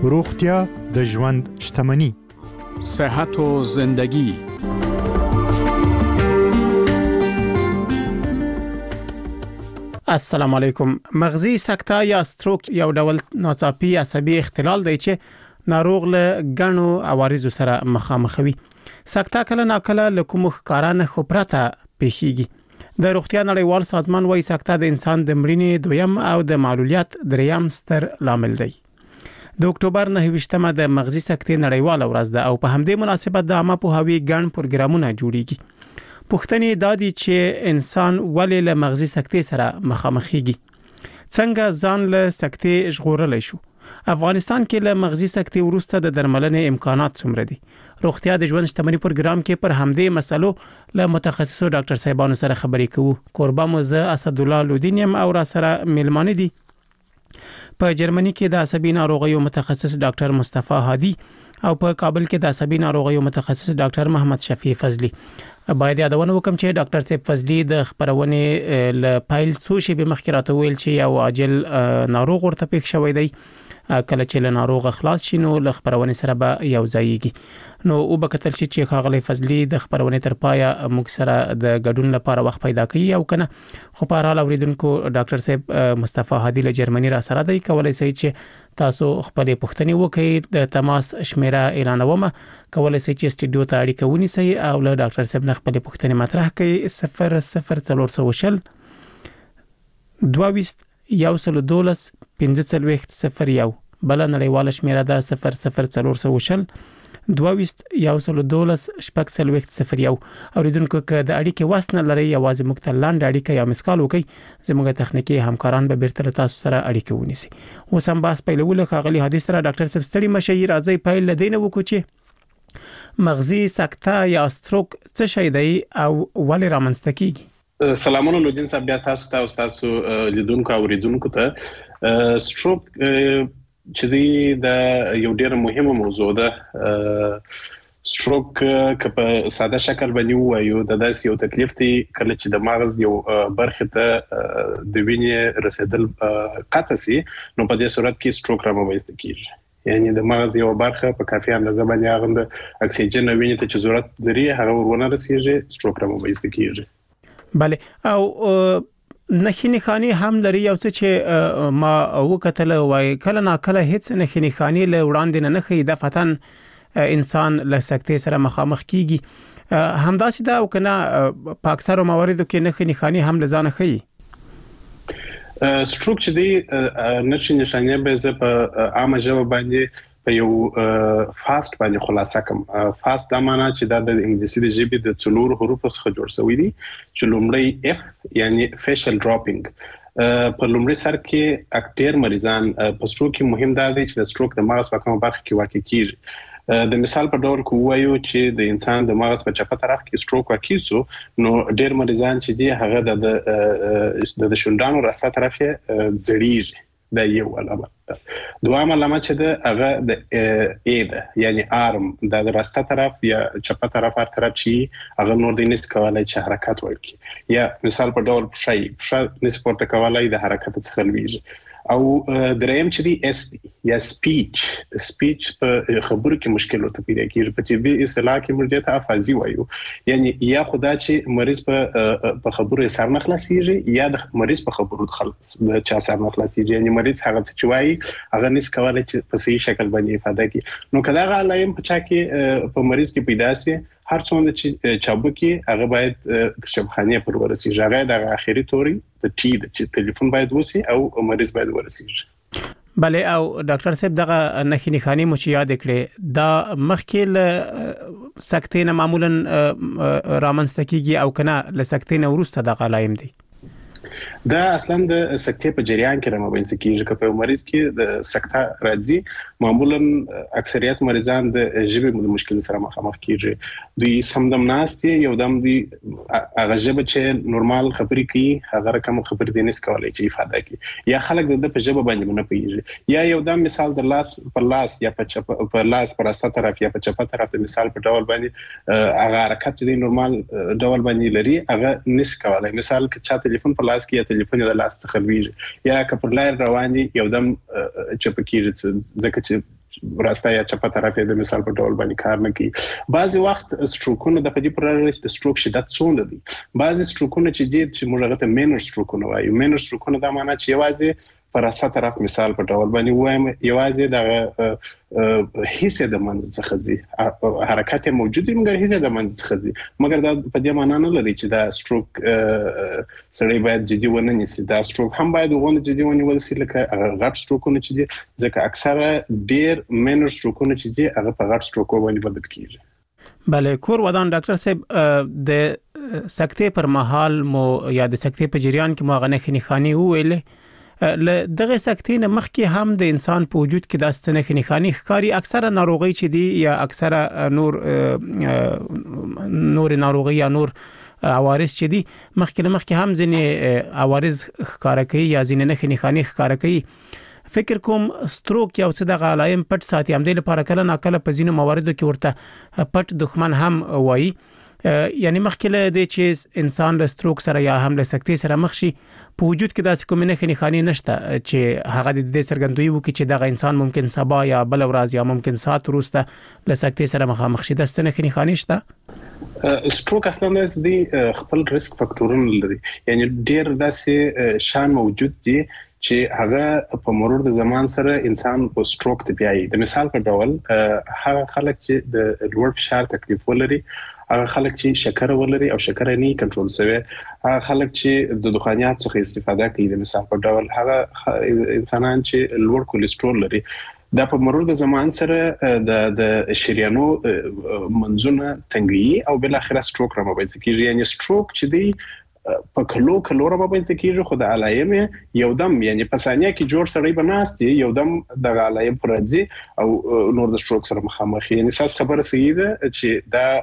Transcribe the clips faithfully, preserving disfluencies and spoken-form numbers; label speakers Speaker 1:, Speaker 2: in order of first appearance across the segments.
Speaker 1: روغتیا د ژوند شتمني.
Speaker 2: صحت و زندگی.
Speaker 3: السلام علیکم. مغزي سکته یا ستروک یو ډول ناڅاپي عصبي اختلال دی چې ناروغ له غنو عوارض سره مخامخ وي. سکته کله ناکله له کوم ښکارانه خبرته پیښیږي. د روغتیا نړیوال سازمان وايي سکته د انسان د مړینې دویم او د معلولیت دریم ستر لامل دی. د اکتوبر نهه ویشتمه د مغزي سکتې نړیواله ورځ ده او په همدې مناسبت د عامه پوهاوي ګڼ پروګرامونه جوړیږي. پوښتنې دا دي چې انسان ولې له مغزي سکتې سره مخامخېږي، څنګه ځان له سکتې ژغورلی شو. افغانستان کې له مغزي سکتې وروسته د درملنې امکانات څومره دي؟ روغتیا د ژوند شتمني پروګرام کې پر همدې مسلو له متخصصو ډاکټر صاحبانو سره خبرې کوو. کوربه مو زه اسد الله لودینیم او را سره میلمانه دي په جرمني کې د عصبي ناروغیو متخصص ډاکټر مصطفی هادي او په کابل کې د عصبي ناروغیو متخصص ډاکټر محمد شفیع فضلی. باید یادونه وکم چې ډاکټر صاحب فضلی د خبرونې ل پایل څو شی به مخکې راته ویل چې یو عاجل ناروغ ورته پېښ شوی دی. کله چې له ناروغ خلاص شي نو له خبرونې سره به یو ځایږي. نو او به کتل شي چې خاغلی فضلی د خبرونې تر پایه موږ سره د ګډون لپاره وخت پیدا کوي او کنه خو په اړه اوریدونکو ډاکټر صاحب مصطفی هادي له جرمني را سره دی. کولای شي چې تاسو خپل پوښتنې وکړئ. د تماس شمیره اعلانومه، کولای شي چې سټډیو ته اړیکه ونیسئ او له ډاکټر صاحب نه خپل پوښتنې مطرح کړئ. صفر صفر څلور سوه شل دوه یو سل دولس پنځه څلوېښت صفر یو. بل نړیواله شمیره ده صفر صفر څلور سوه شل دوه یو سل دولس شپږ څلوېښت صفر یو. اوریدونکو که د اړیکې وس نه لري یوازې موږ ته لاندې اړیکه یا مسکال وکړئ، زموږ تخنیکی همکاران به بیرته تاسو سره اړیکه ونیسي. اوس هم بحث پیلولو خاغلی حدیث سره ډاکټر صاحب ستړي مشي راځي پیل لدینه وکړو چې مغزي سکته یا ستروک څه شی دی او ولې رامنځته کیږي.
Speaker 4: سلامونه لودین صاحب، بیا تاسو ته او تاسو لیدونکو او اوریدونکو ته. ستروک چې دی د یو ډیر مهمه موضوع ده. ستروک که په ساده شکل باندې وایو د داسې یو تکلیف دی کله چې د مغز یو برخه ته د وینې رسیدل قطع سي، نو په دې صورت کې ستروک رامنځته کیږي. یعنی د مغز یو برخه په کافي اندازه باندې هغه د اکسیجن او وینې ته چې ضرورت لري هغه ورونه رسیږي، ستروک رامنځته کیږي. بله،
Speaker 3: او نښې نښانې هم لري یو څه چې ما وکتل وای کله نا کله هیڅ نښې نښانې له وړاندې نه نخي د فتن انسان له سکتې سره مخامخ کیږي. همداسې دا او کنه په اکثر مواردو کې نښې نښانې هم لزانه خي.
Speaker 4: ستروک چې دی نښې نښانې به زه په عامه ژبه باندې په یو فاست باندې خلاصه کوم. فاست دا معنی چې دا د انګلیسي د ژبې د څلور حروفو څخه جوړ شوی دی چې لومړی اف یعنی فیشل ډراپینګ. په لومړي سر کې اکټیر مریضان په ستروک کې مهم دا دی چې د ستروک د مغز په کومه برخه کې واقع کیږي. د مثال په ډول کو وایو چې د انسان د مغز په چپه طرف کې ستروک واقع سو، نو ډیر مریضان چې دی هغه د د شونډانو راسته طرف یې زړیږي. دا یو علامه ده. دوام علامه چې ده هغه د ای ده، یعنی آرم د راسته طرف یا چپه طرف هر طرف چې هغه نور د نس کولای چې حرکت وکړي. یا مثال په ډول پښای پښه نس پورته کولای د حرکت څخه لویږي. او دریم چې دی اس دی یا سپیچ. سپیچ په خبرو کې مشکل ورته پیدا کیږي. په طبي اصطلاح کې موږ ته افازي وایو، یعنی یا خدا چې مریض په په خبرو سر نه خلاصيږي یا د مریض په خبرو خلاص د چا سر نه خلاصيږي، یعنی مریض هغه چې وایي هغه نس کولای چې په صحیح شکل باندې افاده کوي. نو کله هغه علائم په چا کې په مریض کې پیدا سي، هر څومره چې چابکي هغه باید تر شبخانه پر ورسیږي. هغه د اخیری توري د ټي د چې ټلیفون باید وسی او مریض باید ورسیږي.
Speaker 3: بله، او ډاکټر صاحب دغه نښې نښانې مو چې یاد کړې دا مخکې له سکتې نه معمولا رامنځته کیږي او کنه له سکتې نه وروسته دغه علائم دي؟
Speaker 4: دا اصلا د سکتې په جریان کې رامنځته کیږي. که په مریض کې د سکته راځي، معمولا اکثریت مریضان د ژبې د مشکل سره مخامخ کیږي. دوی سمدم ناست یو دم دی هغه ژبه چې نورمال خبرې کوي هغه رقم خبرې دې نس کولای چې افاده کوي، یا خلک د په ژبه باندې نه پیږي. یا یو دم مثال د لاس په لاس یا په چپ په لاس پر استه طرف یا په چپه طرف د مثال په ډول باندې هغه حرکت دې نورمال ډول باندې لري هغه نس کولای. مثال که چا ټلیفون په لاس کې یا ټلیفون د لاس څخه لویږي، یا که پر لار روان دي یو دم چپ کیږي ځکه چې راسته یا چپه طرف د مثال په ډول باندې کار نه کوي. بعضی وخت سټروکونه د پدې پر اړه د سټروک شدت څومره دي. بعضی سټروکونه چې دي چې موږ هغه ته مینر سټروکونه وایو. مینر سټروکونه دا معنی چې یوازې پر راسته طرف مثال په ډول باندې وایم یوازې د حصے د منځ څخه ځي حرکت موجود دی مګر حصے د منځ څخه ځي مګر دا په دې معنی نه لري چې دا سټروک سړی باید جدي ونه نیسي. دا سټروک هم باید ونه جدي ونیول شي لکه غټ سټروکونه چې دي ځکه اکثره ډیر مینر سټروکونه چې دي هغه په غټ سټروک باندې بدل کیږي.
Speaker 3: بله کور ودان ډاکټر صاحب د سکتې پر مهال مو یا د سکتې په جریان کې مو غنه خنخانی ویلې ل دغه سکتې نه مخکې هم د انسان په وجود کې د ستنه خنخانی ښکاری اکثره ناروغي چې دي یا اکثره نور نور ناروغي یا نور عوارض چې دي مخکې نه مخکې هم ځینې عوارض ښکار کوي یا ځینې نه خنخانی ښکار کوي. فکر کوم ستروک یو څه د غلایم پټ ساتي هم د لپاره کله ناکله په ځینو مواردو کې ورته پټ دښمن هم وایي. یعنی مخکله د چې انسان له ستروک سره یا هم له سکتې سره مخ شي په وجود کې داسې کومه نه خنخانی نشته چې هغه د دې سرګندوی وکړي چې دغه انسان ممکن سبا یا بل ورځ یا ممکن ساعت وروسته له سکتې سره مخامخ شي. د ستنه خنخانی شته.
Speaker 4: سټروک اصلا د خپل ریسک فاکټورونه لري. یعنی ډیر داسې شان موجود دي چې هغه په مرور د زمان سره انسان په سټروک ته بیایي. د مثال په ډول هغه خلک چې د لوړ فشار تکلیف ولري هغه خلک چې شکر ولري او شکر نه کنټرول شوی هغه خلک چې د دخانیات څخه استفاده کوي. د مثال په ډول هغه انسانان چې لوړ کولیسټرول لري دا په مرور د زمان سره د د شریانو منځونه تنګي او بل اخر سټروک را مبایځ کیږي. یعنی سټروک چې دی په کلو کلو را مبایځ کیږي خو د علایم یو دم یعنی په ثانیه کې جوړ سړی بناست یو دم د علایم پر ځي او نور د سټروک سره مخامخ. یعنی ساس خبره صحیح ده چې دا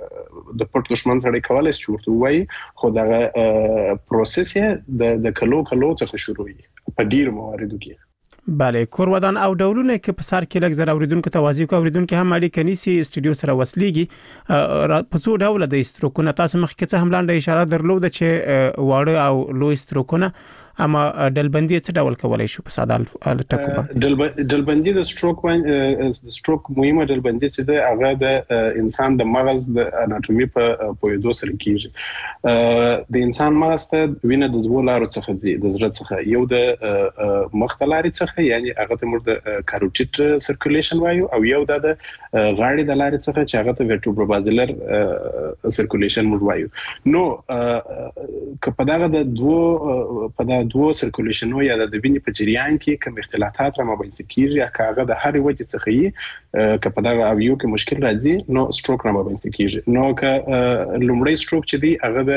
Speaker 4: د پټ دښمن سره کولای شي ورته وایي خو دا پروسس یې د کلو کلو څخه شروع وي په ډیر مواردو کې.
Speaker 3: بله کور ودان او ډولونه کې په سر کې لږ زر اوریدونکو توازی کو اوریدونکو هم اړیکه نیسي استودیو سره وسلیږي په څو ډول د ستروکونه تاسو مخکې څه هم لاندې اشاره درلوده چې واړه او لوی ستروکونه اما ډلبندي څه ډول کولای شو په ساده ټکو
Speaker 4: باندې. ډلبندي د سټروک باندې سټروک مهمه ډلبندي چې د هغه د انسان د مغز د اناتومي په پویدو سره کیږي. د انسان مغز ته وینه د دوه لارو څخه ځي د زړه څخه یو د مخ ته لارې څخه یعنی هغه ته موږ د کاروټیډ سرکولیشن وایو او یو د غاړې د لارې څخه چې هغه ته ورټبروبازیلر سرکولیشن موږ وایو. نو که په دغه د دوه په د دوه سرکولیشنو یا د وینې په جریان کې کوم اختلافات را مبایځ کیږي یا هغه د هر وجه څخه یې که په دغه او یو کې مشکل راځي نو سټروک را مبایځ کیږي. نو که لومړی سټروک چې دی هغه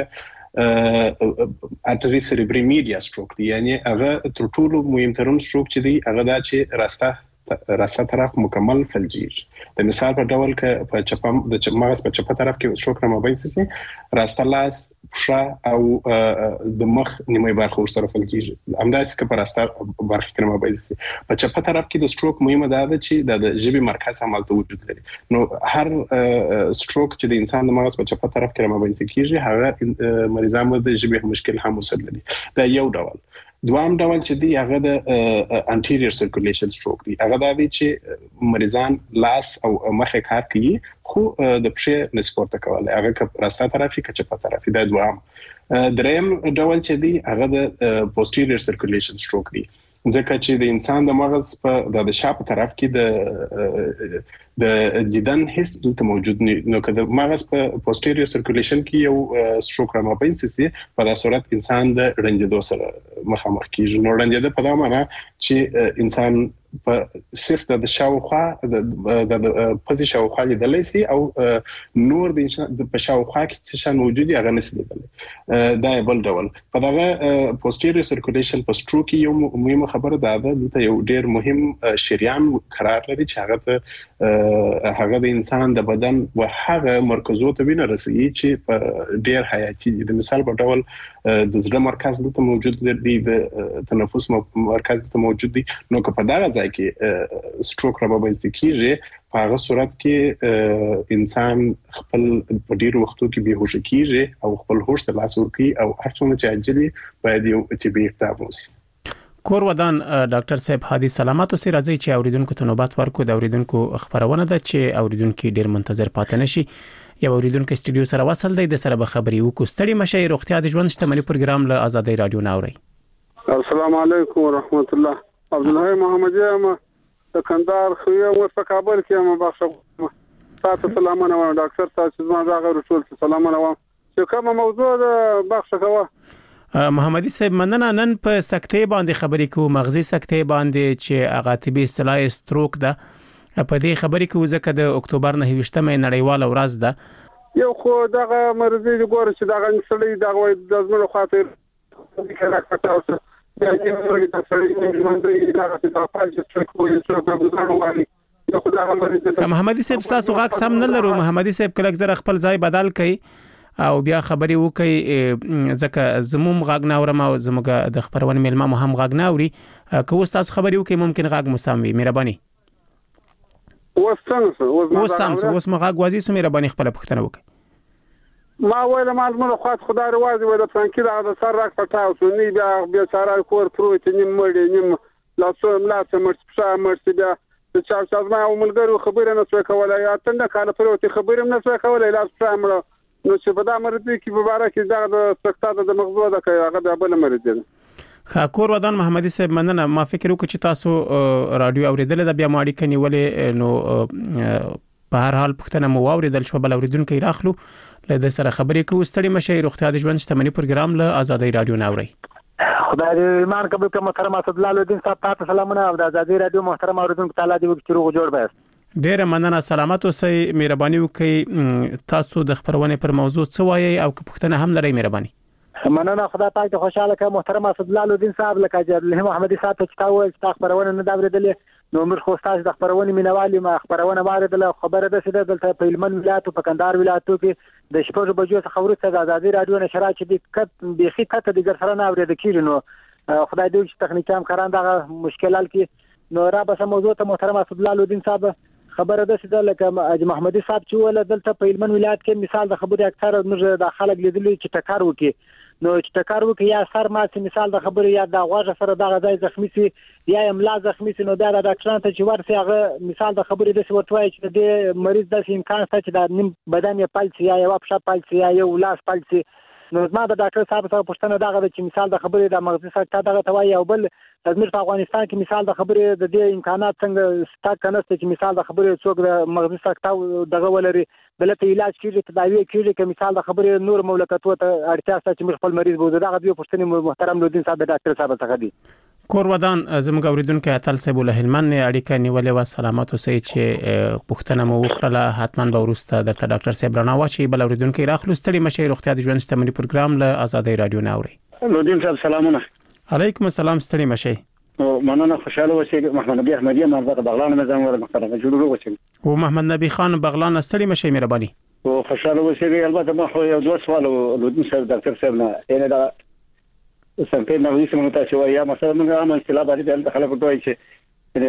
Speaker 4: د ارټری سریبري میډیا سټروک دی یعنی هغه تر ټولو مهمترین سټروک چې دی هغه دا چې راسته راسته طرف مکمل فلجیږي. د مثال په ډول که په چپم د مغز په چپه طرف کې سټروک را مبایځ شي راسته لاس پښه او د مخ نیمه برخه ورسره فلجیږي. همداسې که په راسته برخه کې مبایځ شي په چپه طرف کې د سټروک مهمه ده چې د ژبې مرکز هم هلته وجود لري. نو هر سټروک چې د انسان د مغز په چپه طرف کې مبایځ کیږي هغه مریضان د ژبې مشکل هم وسل لري. دا یو ډول. دوام ډول چې دی هغه د انټیریور سرکولیشن سټروک دی. هغه دا دی چې مریضان لاس او مخ کار کوي خو د پښې نسپورت کولای هغه که راسته طرفي که چپه طرفي. دا دوام. دریم ډول چې دی هغه د پوسټیریور سرکولیشن سټروک دی ځکه چې د انسان د مغز په د شاپ طرف کې د د دیدن حس دلته موجود نه. نو که د مغز په پوسټیریور سرکولیشن کې یو سټروک را مبایځ شي په داسې صورت انسان د رنجیدو سره مخامخ کیږي. نو رنجیدو په دا معنی چې انسان په صرف د شاوخوا د پزې شاوخوا لیدلای شي او نور د په شاوخوا کې څه شان موجود هغه نشي لیدلای. دا بل ډول. په دغه پوسټیریور سرکولیشن په سټروک یو مهمه خبره ده دلته یو ډیر مهم شریان قرار لري چې هغه ته هغه د انسان د بدن او هغه مرکزو ته وینه رسېږي چې په ډیر حیاتي دي. د مثال په ډول د زړه مرکز دلته موجود دی د تنفس مرکز دلته موجود دی. نو که په دغه ځای کې سټروک را مبایځ کیږي په هغه صورت کې انسان خپل په ډیرو وختو کې بېهوشه کیږي او خپل هوش ته لاس ورکوي او هر څومره چې عاجل باید یو طبي اقدام وشي.
Speaker 3: کور ودان ډاکټر صاحب هادي سلامات اوسئ. راځي چې اوریدونکو ته نوبت ورکو. د اوریدونکو خبرونه ده چې اوریدونکو ډیر منتظر پاتې نشي. یو اوریدونکو استودیو سره وصل دی، د سره به خبري وکړو. ستړي مشه. روغتیا د ژوند شتمنۍ پروګرام له آزادۍ رادیو ناوړي.
Speaker 5: السلام علیکم ورحمت الله. عبدالله محمدی ام د کندهار خو یو په کابل کې ام بخښه. تاسو سلامونه و ډاکټر تاسو ما دا غوړ ټول سلامونه و. چې کوم موضوع ده بخښه کوه.
Speaker 3: محمدي صاحب مننه. نن په سکتې باندې خبرې کوو، مغزي سکتې باندې چې هغه طبي اصطلاح ستروک ده. په دې خبرې کوو ځکه د اکتوبر نه ویشتمه نړیواله ورځ ده.
Speaker 5: یو خو دغه مرزي د ګور چې دغه نسلې دغه د ځمنو خاطر کې راکټاوسه د یوه د سړي منځي دغه د پاج ستروک وایي چې په ځانو باندې
Speaker 3: محمدي صاحب تاسو غاښ سم نه لرو. محمدي صاحب کله زر خپل ځای بدل کړي او بیا خبري وکي ځکه زموم غاګ ناورم او زموږه د خبرونه ملما مو هم غاګ ناوري. که اوس تاسو خبري وکي ممکن غاګ مسامي مهرباني.
Speaker 5: وسنس
Speaker 3: اوس سم اوس مغاګ وازي سو مهرباني خپل پښتنه وکي.
Speaker 5: ما ویل مالمنو خاط خدای روازي ولا فرانکی دا سر راک پټاو سو نی بیا بیا سارا کور پروت نیم مړ نیم لا څو ملا څه مرڅ پښه مرڅ بیا د چا چا ما عملګرو خبره نه څه کوله یا تنه کاله پروت خبره نه څه کوله لا څه مړ نو چې په دا مرضی کې مبارک دا د سکتاده د مغزو ده کوي هغه د بل مرضی ده.
Speaker 3: خاکور ودان محمدي صاحب مننه. ما فکر وکړ چې تاسو رادیو اوریدل د بیا ماړی کني ولې نو په هر حال پښتنه مو اوریدل شو. بل اوریدونکو راخلو له د سره خبرې کوو. ستړي مشه. روغتیا د ژوند شتمنۍ پروګرام له آزادۍ رادیو ناوړي.
Speaker 6: خدای دې ایمان قبول کړه. محترم اسدالله الدین صاحب تاسو سلامونه او د آزادۍ رادیو محترم اوریدونکو تعالی دې وکړي روغ جوړ به.
Speaker 3: ډیره مننه. سلامات اوسئ. مهرباني وکړئ تاسو د خبرونه پر موضوع څه وایي او که پښتنه هم لري مهرباني.
Speaker 6: مننه. خدای پاک ته خوشاله کړه. محترم اسدالله الدین صاحب لکه جلاله محمدي صاحب چې تاسو د خبرونه نه دا ورېدلې نو موږ خو تاسو د خبرونه مینوالي ما خبرونه واردل خبره ده چې دلته په هلمند ولایت په کندهار ولایت کې د شپږ بجو څخه ورته د آزادۍ رادیو نشرات چې د کټ بيخي کټ د ګر سره نه اورېد کیږي. نو خدای دې چې تخنیکی هم کاران دغه مشکلات کې نو را به موضوع ته محترم اسدالله الدین صاحب خبره ده چې لکه اج محمدي صاحب چې ول دلته په هلمند ولایت کې مثال د خبرې اکثر موږ د خلک لیدلې چې ټکر وکي نو چې ټکر وکي یا سر ماته مثال د خبرې یا د غوږ سره دغه ځای زخمی سي یا املا زخمی سي نو بیا د ډاکټرانو ته چې ورسي هغه مثال د خبرې د ورتوي چې د مریض د امکان شته چې د نیم بدن یې پلس یا یو پښه پلس یا یو لاس پلس. نو زما د ډاکټر صاحب سره پوښتنه دغه چې مثال د خبرې د مغزي سکته دغه توای او بل تدمیر په افغانستان کې مثال د خبرې د دې امکانات څنګه ستا کنهسته چې مثال د خبرې څوک د مغزي سکته دغه ولري دلته علاج کیږي تداوی کیږي چې مثال د خبرې نور مملکتو ته اړتیا شته چې خپل مریض بوزي. دغه دوی پوښتنه محترم الدین صاحب د ډاکټر صاحب څخه دي.
Speaker 3: کور ودان زموږ اوریدونکو اتل صاحب له هلمند اړیکه نیولې و. سلامات اوسئ. چې پښتنه مو وکړه حتما به ورسته د ډاکټر صاحب رڼا واچي. بل اوریدونکو راخلو. ستړي مشه. روغتیا د ژوند شتمنۍ پروګرام له آزادۍ رادیو ناوړي.
Speaker 5: الدین صاحب سلامونه.
Speaker 3: علیکم السلام. ستړي مشه.
Speaker 5: مننه. خوشاله اوسئ. محمد نبی احمدی مرزا بغلان مزام ور محترم جوړو وچی
Speaker 3: او محمد نبی خان بغلان ستړي مشه مهرباني.
Speaker 5: او خوشاله اوسئ. البته ما خو یو دوه سوال الدین صاحب ډاکټر صاحب نه یعنی دا څنګه نو هیڅ مونږ ته چې وایا مثلا موږ عام اصطلاح باندې د خلکو ټوي چې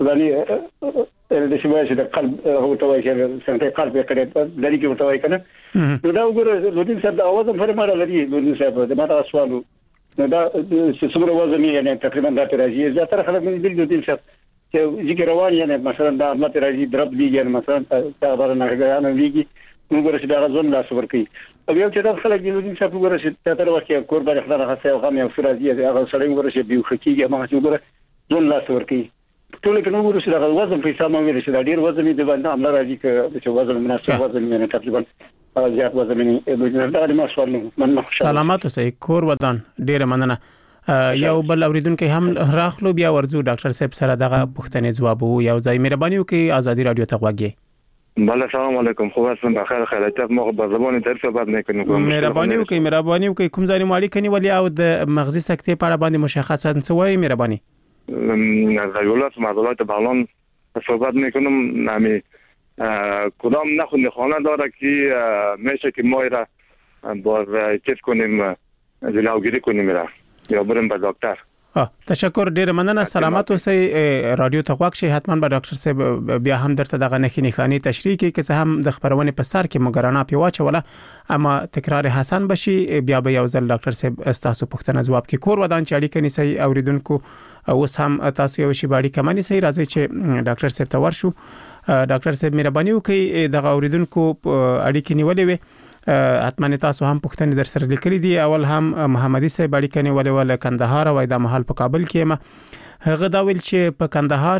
Speaker 5: یعنی د شوای چې د قلب هو ټوي چې څنګه قلب یې کړي د لري کې ټوي کنه نو دا وګوره الدین صاحب دا اوازم فرمایله لري الدین صاحب د ماته سوالو نو دا چې څومره وزن یې تقریبا د تراجي زه تر خلک من الدین صاحب چې ذکر روان یعنی مثلا دا ماته راځي درب دیږي مثلا تا برنه غاڼه دیږي موږ ورته دا ځون لاس ورکي او یو چې دا خلک د الدین صاحب وګوره چې تر وخت کې کور باندې خدای راځي او غم یو فرازي هغه سړی وګوره چې بيو خکیږي ما چې وګوره ځون لاس ورکي ټول کې نو وګوره چې دا وزن په حساب باندې چې دا ډیر وزن دی باندې عمل راځي چې وزن مناسب وزن نه تقریبا زیات وزن نه دا د مسوال نه.
Speaker 3: سلامات اوسئ. کور ودان ډیر مننه. یو بل اوریدونکو هم راخلو بیا ورزو ډاکټر صاحب سره دغه پوښتنې جواب وو. یو ځای مهرباني وکړئ. آزادۍ رادیو ته غوږی.
Speaker 7: بله سلام علیکم. خو اسم بخیر خیرات مو په زبان درس بعد نه کنه.
Speaker 3: مهرباني وکړئ. مهرباني وکړئ. کوم ځای مو اړیکه نیولې او د مغزي سکتې په اړه باندې مشخصات څه وایي مهرباني.
Speaker 7: از ایالات معضلات بغلان صحبت میکنم. نمی کدام نخونده خانه داره که میشه که ما را باز چیز کنیم جلوگیری کنیم را یا بریم به دکتر.
Speaker 3: تشکر ډیر مننه. سلامات اوسئ. رادیو ته غوږ شئ. حتمان به ډاکټر صاحب بیا هم درته دغه نښې نښانې تشریح کوي که څه هم د خبرونې په سر کې مګرانه پی واچوله، اما تکرار حسن بشي. بیا به یو ځل ډاکټر صاحب تاسو پوښتنه ځواب کوي. کور ودان چې اړیکه نیسي اوریدونکو اوس هم تاسو یو شی باندې کمانی سي راځي چې ډاکټر صاحب ته ورشو. ډاکټر صاحب مهرباني وکړئ دغه اوریدونکو اړیکې نیولې وي. حتما تاسو هم پوښتنې در سره لیکلي دي. اول هم محمدي صاحب اړیکه نیولې ول کندهار او د محل په کابل کې ما هغه دا ویل چې په کندهار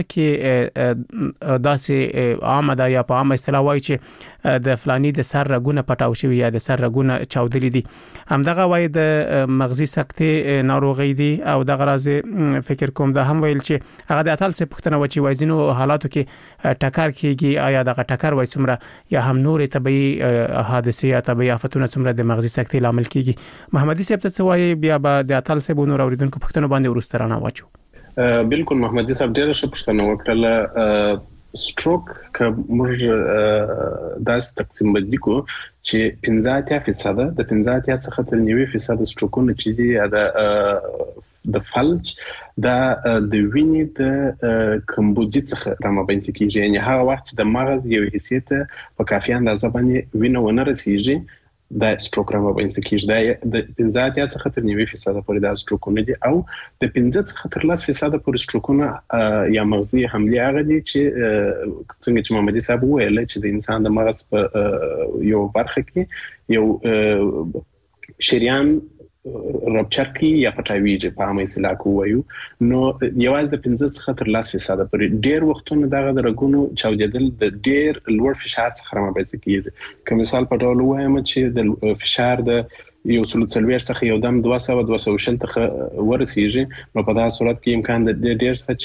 Speaker 3: کې داسې عامه ده یا په عامه اصطلاح وایي چې د فلانی د سر رګونه پټاو شوی یا د سر رګونه چاودلي دي. همدغه وایي د مغزي سکتې ناروغي دي او دغه راز فکر کوم دا هم ویل چې هغه د اتل څخه پوښتنه و چې وایزینو حالاتو کې ټکر کیږي، آیا دغه ټکر وای څومره یا هم نور طبي حادثه یا طبي آفتونه څومره د مغزي سکتې لامل کیږي. محمدي صاحب ته څه وایي بیا به د اتل څخه نور اوریدونکو پوښتنه باندې ورسترانه واچو.
Speaker 4: بالکل محمدي صاحب ډیره ښه پوښتنه وکړه. سټروک که موږ داسې تقسیم بدلی کو چې پنځه اتیا فیصد د پنځه اتیا څخه تر نوي فیصد سټروکونه چې دي د د فلج دا د وینې د کمبودي څخه رامنځته کیږي، یعنی هغه وخت چې د مغز یو حیثیت په کافي اندازه باندې وینه ونه رسیږي دا سټروک رامنځته کیږي. دا د پنځه اتیا څخه تر نوي فیصد پورې دا سټروکونه دي او د پنځه څخه تر لس فیصد پورې سټروکونه یا مغزي حمله هغه دي چې څنګه چې محمدي صاحب ویل چې د انسان د مغز په یو برخه کې یو شریان رپچر کی یا پټاویږي په عامه اصطلاح کې وایو، نو یوازې د پنځه څخه تر لس فیصد پورې ډېر وختونه دغه د رګونو چاودیدل د ډېر لوړ فشار څخه رامنځته کیږي. که مثال په ډول وایم چې د فشار د یو سل څلوېښت څخه یو دم دوه سوه دوه سوه شل ته ورسیږي، نو په داسې صورت کې امکان د ډېر څه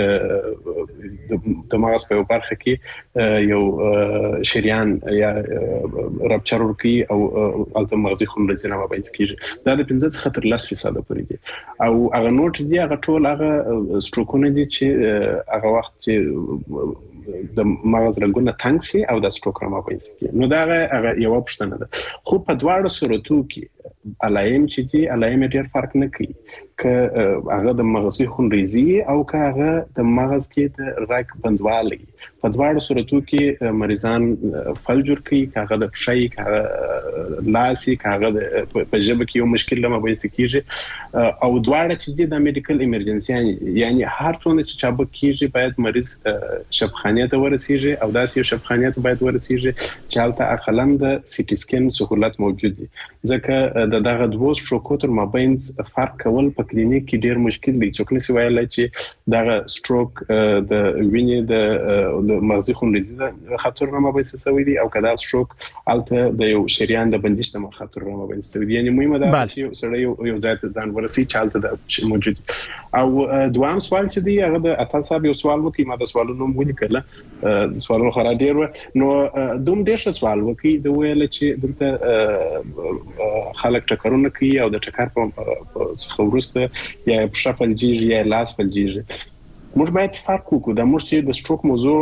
Speaker 4: چې د مغز په یو برخه کې یو شریان یا رپچر ورکی او البته مغزي خونریزي رامنځته کیږي. دا د پنځه څخه تر لس فیصد پورې دي او هغه نوټ دي هغه ټول هغه سټروکونه دي چې هغه وخت چې د مغز رګونه تنګ سي او د سټروک رامنځته کیږي. نو دا هغه یو پوښتنه ده. خو په دواړو صورتو کې علایم چې دي علایم ډېر فرق نه کوي که هغه د مغزي خونریزي او که هغه د مغز کې د رګ بندوالي. په دواړو صورتو کې مریضان فلج ورکوي، که هغه د پښې که هغه لاسي که هغه په ژبه کې یو مشکل رامنځته کیږي او دواړه چې دي د میډیکل ایمرجنسي، یعنی هر څونه چې چابک کیږي باید مریض شفاخانه ته ورسیږي او داسې یو شفاخانه ته باید ورسیږي چې هلته اقلا د سی ټي سکین سهولت موجود دی، ځکه د دغه دوه سټروکو تر مابین فرق کول په کلینیک کې ډیر مشکل دی. څوک نشي ویلای چې دغه سټروک د وینې د مغزي خونریزي د خطر رامنځته شوی دی او کدا سټروک الته د یو شریان د بندش د خطر رامنځته شوی دی. یعنی مهمه ده چې سړی یو ځای ته ځان ورسي چې الته د موجود. او دوام سوال چې دی هغه د اتل صاحب یو سوال وکي، ما د سوالونو ولیکل، سوالونه خورا ډیر و، نو دوم ډیر سوال وکي د ویل چې دلته خلک ټکرونه کوي او د ټکر په څخه ورسته یا په شفل جیږي یا لاس فل جیږي. موږ باید فرق وکړو د موږ چې د سټروک موضوع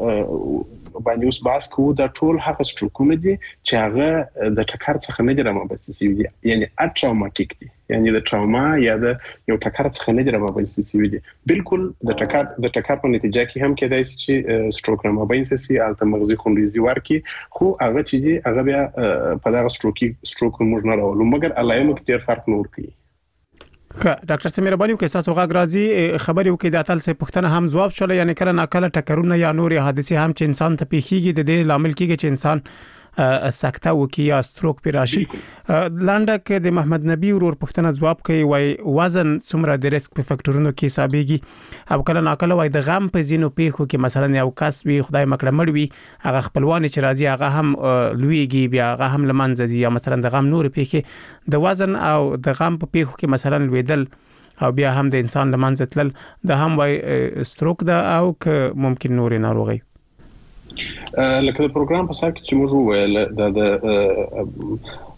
Speaker 4: باندې اوس بحث کوو، دا ټول هغه سټروکونه دي چې هغه د ټکر څخه نه دي رامنځته شوي دي، یعنی اټراوماتیک دي، یعنی د ټراوما یا د یو ټکر څخه نه دي رامنځته شوي دي. بالکل د ټکر د ټکر په نتیجه کې هم کېدای شي چې سټروک رامنځته شي، الته مغزي خونریزي ورکي، خو هغه چې دي هغه بیا په دغه سټروکي سټروک موږ نه راولو، مګر علایمو کې ډېر فرق نور کوي.
Speaker 3: ډاکټر سمیر بانی وکي تاسو غاګ راځي خبرې وکي د اتل څخه پوښتنه هم جواب شول، یعنی کله ناکله ټکرونه یا نور حادثه هم چې انسان ته پیښیږي د دې لامل کیږي چې انسان سکته وکي یا ستروک پیراشي. لانډه کې د محمد نبی ورور پوښتنه جواب کوي، وای وزن څومره د ریسک په فاکټورونو کې حسابيږي او کله ناکله وای د غم په زینو پیښو کې مثلا یو کس وي خدای مکړه مړ وي هغه خپلوان چې راځي هغه هم لویږي بیا هغه هم لمنځي یا مثلا د غم نور پیښه د وزن او د غم په پیښو کې مثلا لویدل او بیا هم د انسان لمنځه تلل د هم وای ستروک ده او که ممکن نور ناروغي.
Speaker 4: لکه د پروګرام په سر کې چې موږ وویل د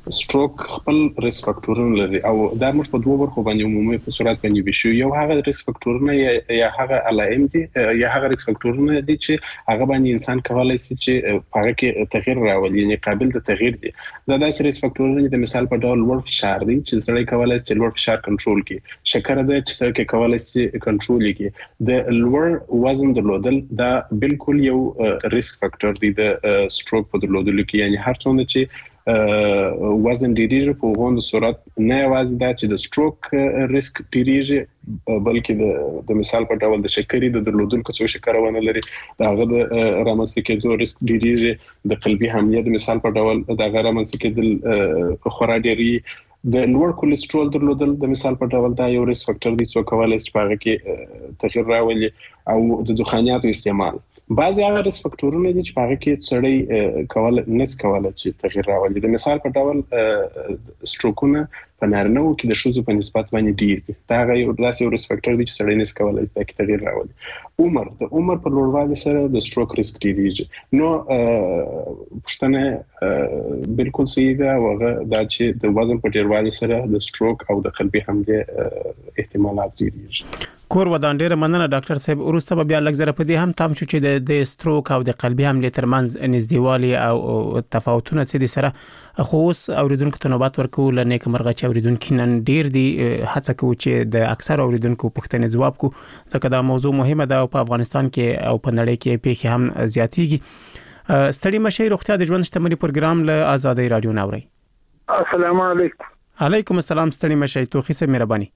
Speaker 4: سټروک خپل ریسک فاکټورونه لري او دا موږ په دوه برخو باندې عمومي په صورت باندې وشو. یو هغه ریسک فاکټورونه یا هغه علائم دي یا هغه ریسک فاکټورونه دي چې هغه باندې انسان کولای شي چې هغه کې تغییر راولي، یعنی قابل د تغییر دي. دا داسې ریسک فاکټورونه د مثال په ډول لوړ فشار دي چې سړی کولای شي لوړ فشار کنټرول کړي، شکر ده چې سړی کولای شي کنټرول کړي. د لوړ وزن درلودل دا بالکل یو ریسک فاکټور دی د سټروک په درلودلو کې، یعنی هر څومره چې وزن ډیریږي په غوند صورت نه یوازې دا چې د سټروک ریسک ډیریږي بلکې د د مثال په ډول د شکرې د درلودل کڅو شکر ونه لري داغه د رامنځته کېدو ریسک ډیریږي، د قلبي حمله د مثال په ډول داغه رامنځته کېدل خورا ډیری، د لوړ کولیسټرول درلودل د مثال په ډول دا یو ریسک فاکټور دی چې کولای شي په هغه کې تغیر راولي، او د دخانیاتو استعمال بعضی هغه ریسک فاکټورونه دي چې په هغه کې سړی کول نس کوله چې تغیر راولي. د مثال په ډول سټروکونه په نارینه وو کې د ښځو په نسبت باندې ډیر دي، دا یو داسې یو ریسک فاکټور دی چې سړی نس کوله چې تغیر راولي. عمر د عمر په لوړوالي سره د سټروک ریسک ډیریږي. نو پښتنه بالکل صحیح ده او هغه دا چې د وزن په ډیروالي سره د سټروک او د قلبي حمله احتمالات ډیریږي.
Speaker 3: کور ودان ډیره مننه ډاکټر صاحب. ورسته بیا لږ زره په دې هم تام شو چې د سټروک او د قلبي حمله ترمنځ نږدېوالي او تفاوتونه څه دي سره، خو اوس اوریدونکو ته نوبت ورکول نیک مرغه چې اوریدونکو نن ډیر دي هڅه کوي چې د اکثر اوریدونکو پوښتنې ځواب کو، ځکه دا موضوع مهمه ده او په افغانستان کې او په نړۍ کې پیښې هم زیاتېږي. ستړي مشي روغتیا د ژوند شتمنۍ پروګرام له آزادۍ رادیو ناوړي.
Speaker 5: السلام علیکم.
Speaker 3: علیکم السلام. ستړي مشي توخی سه مهرباني.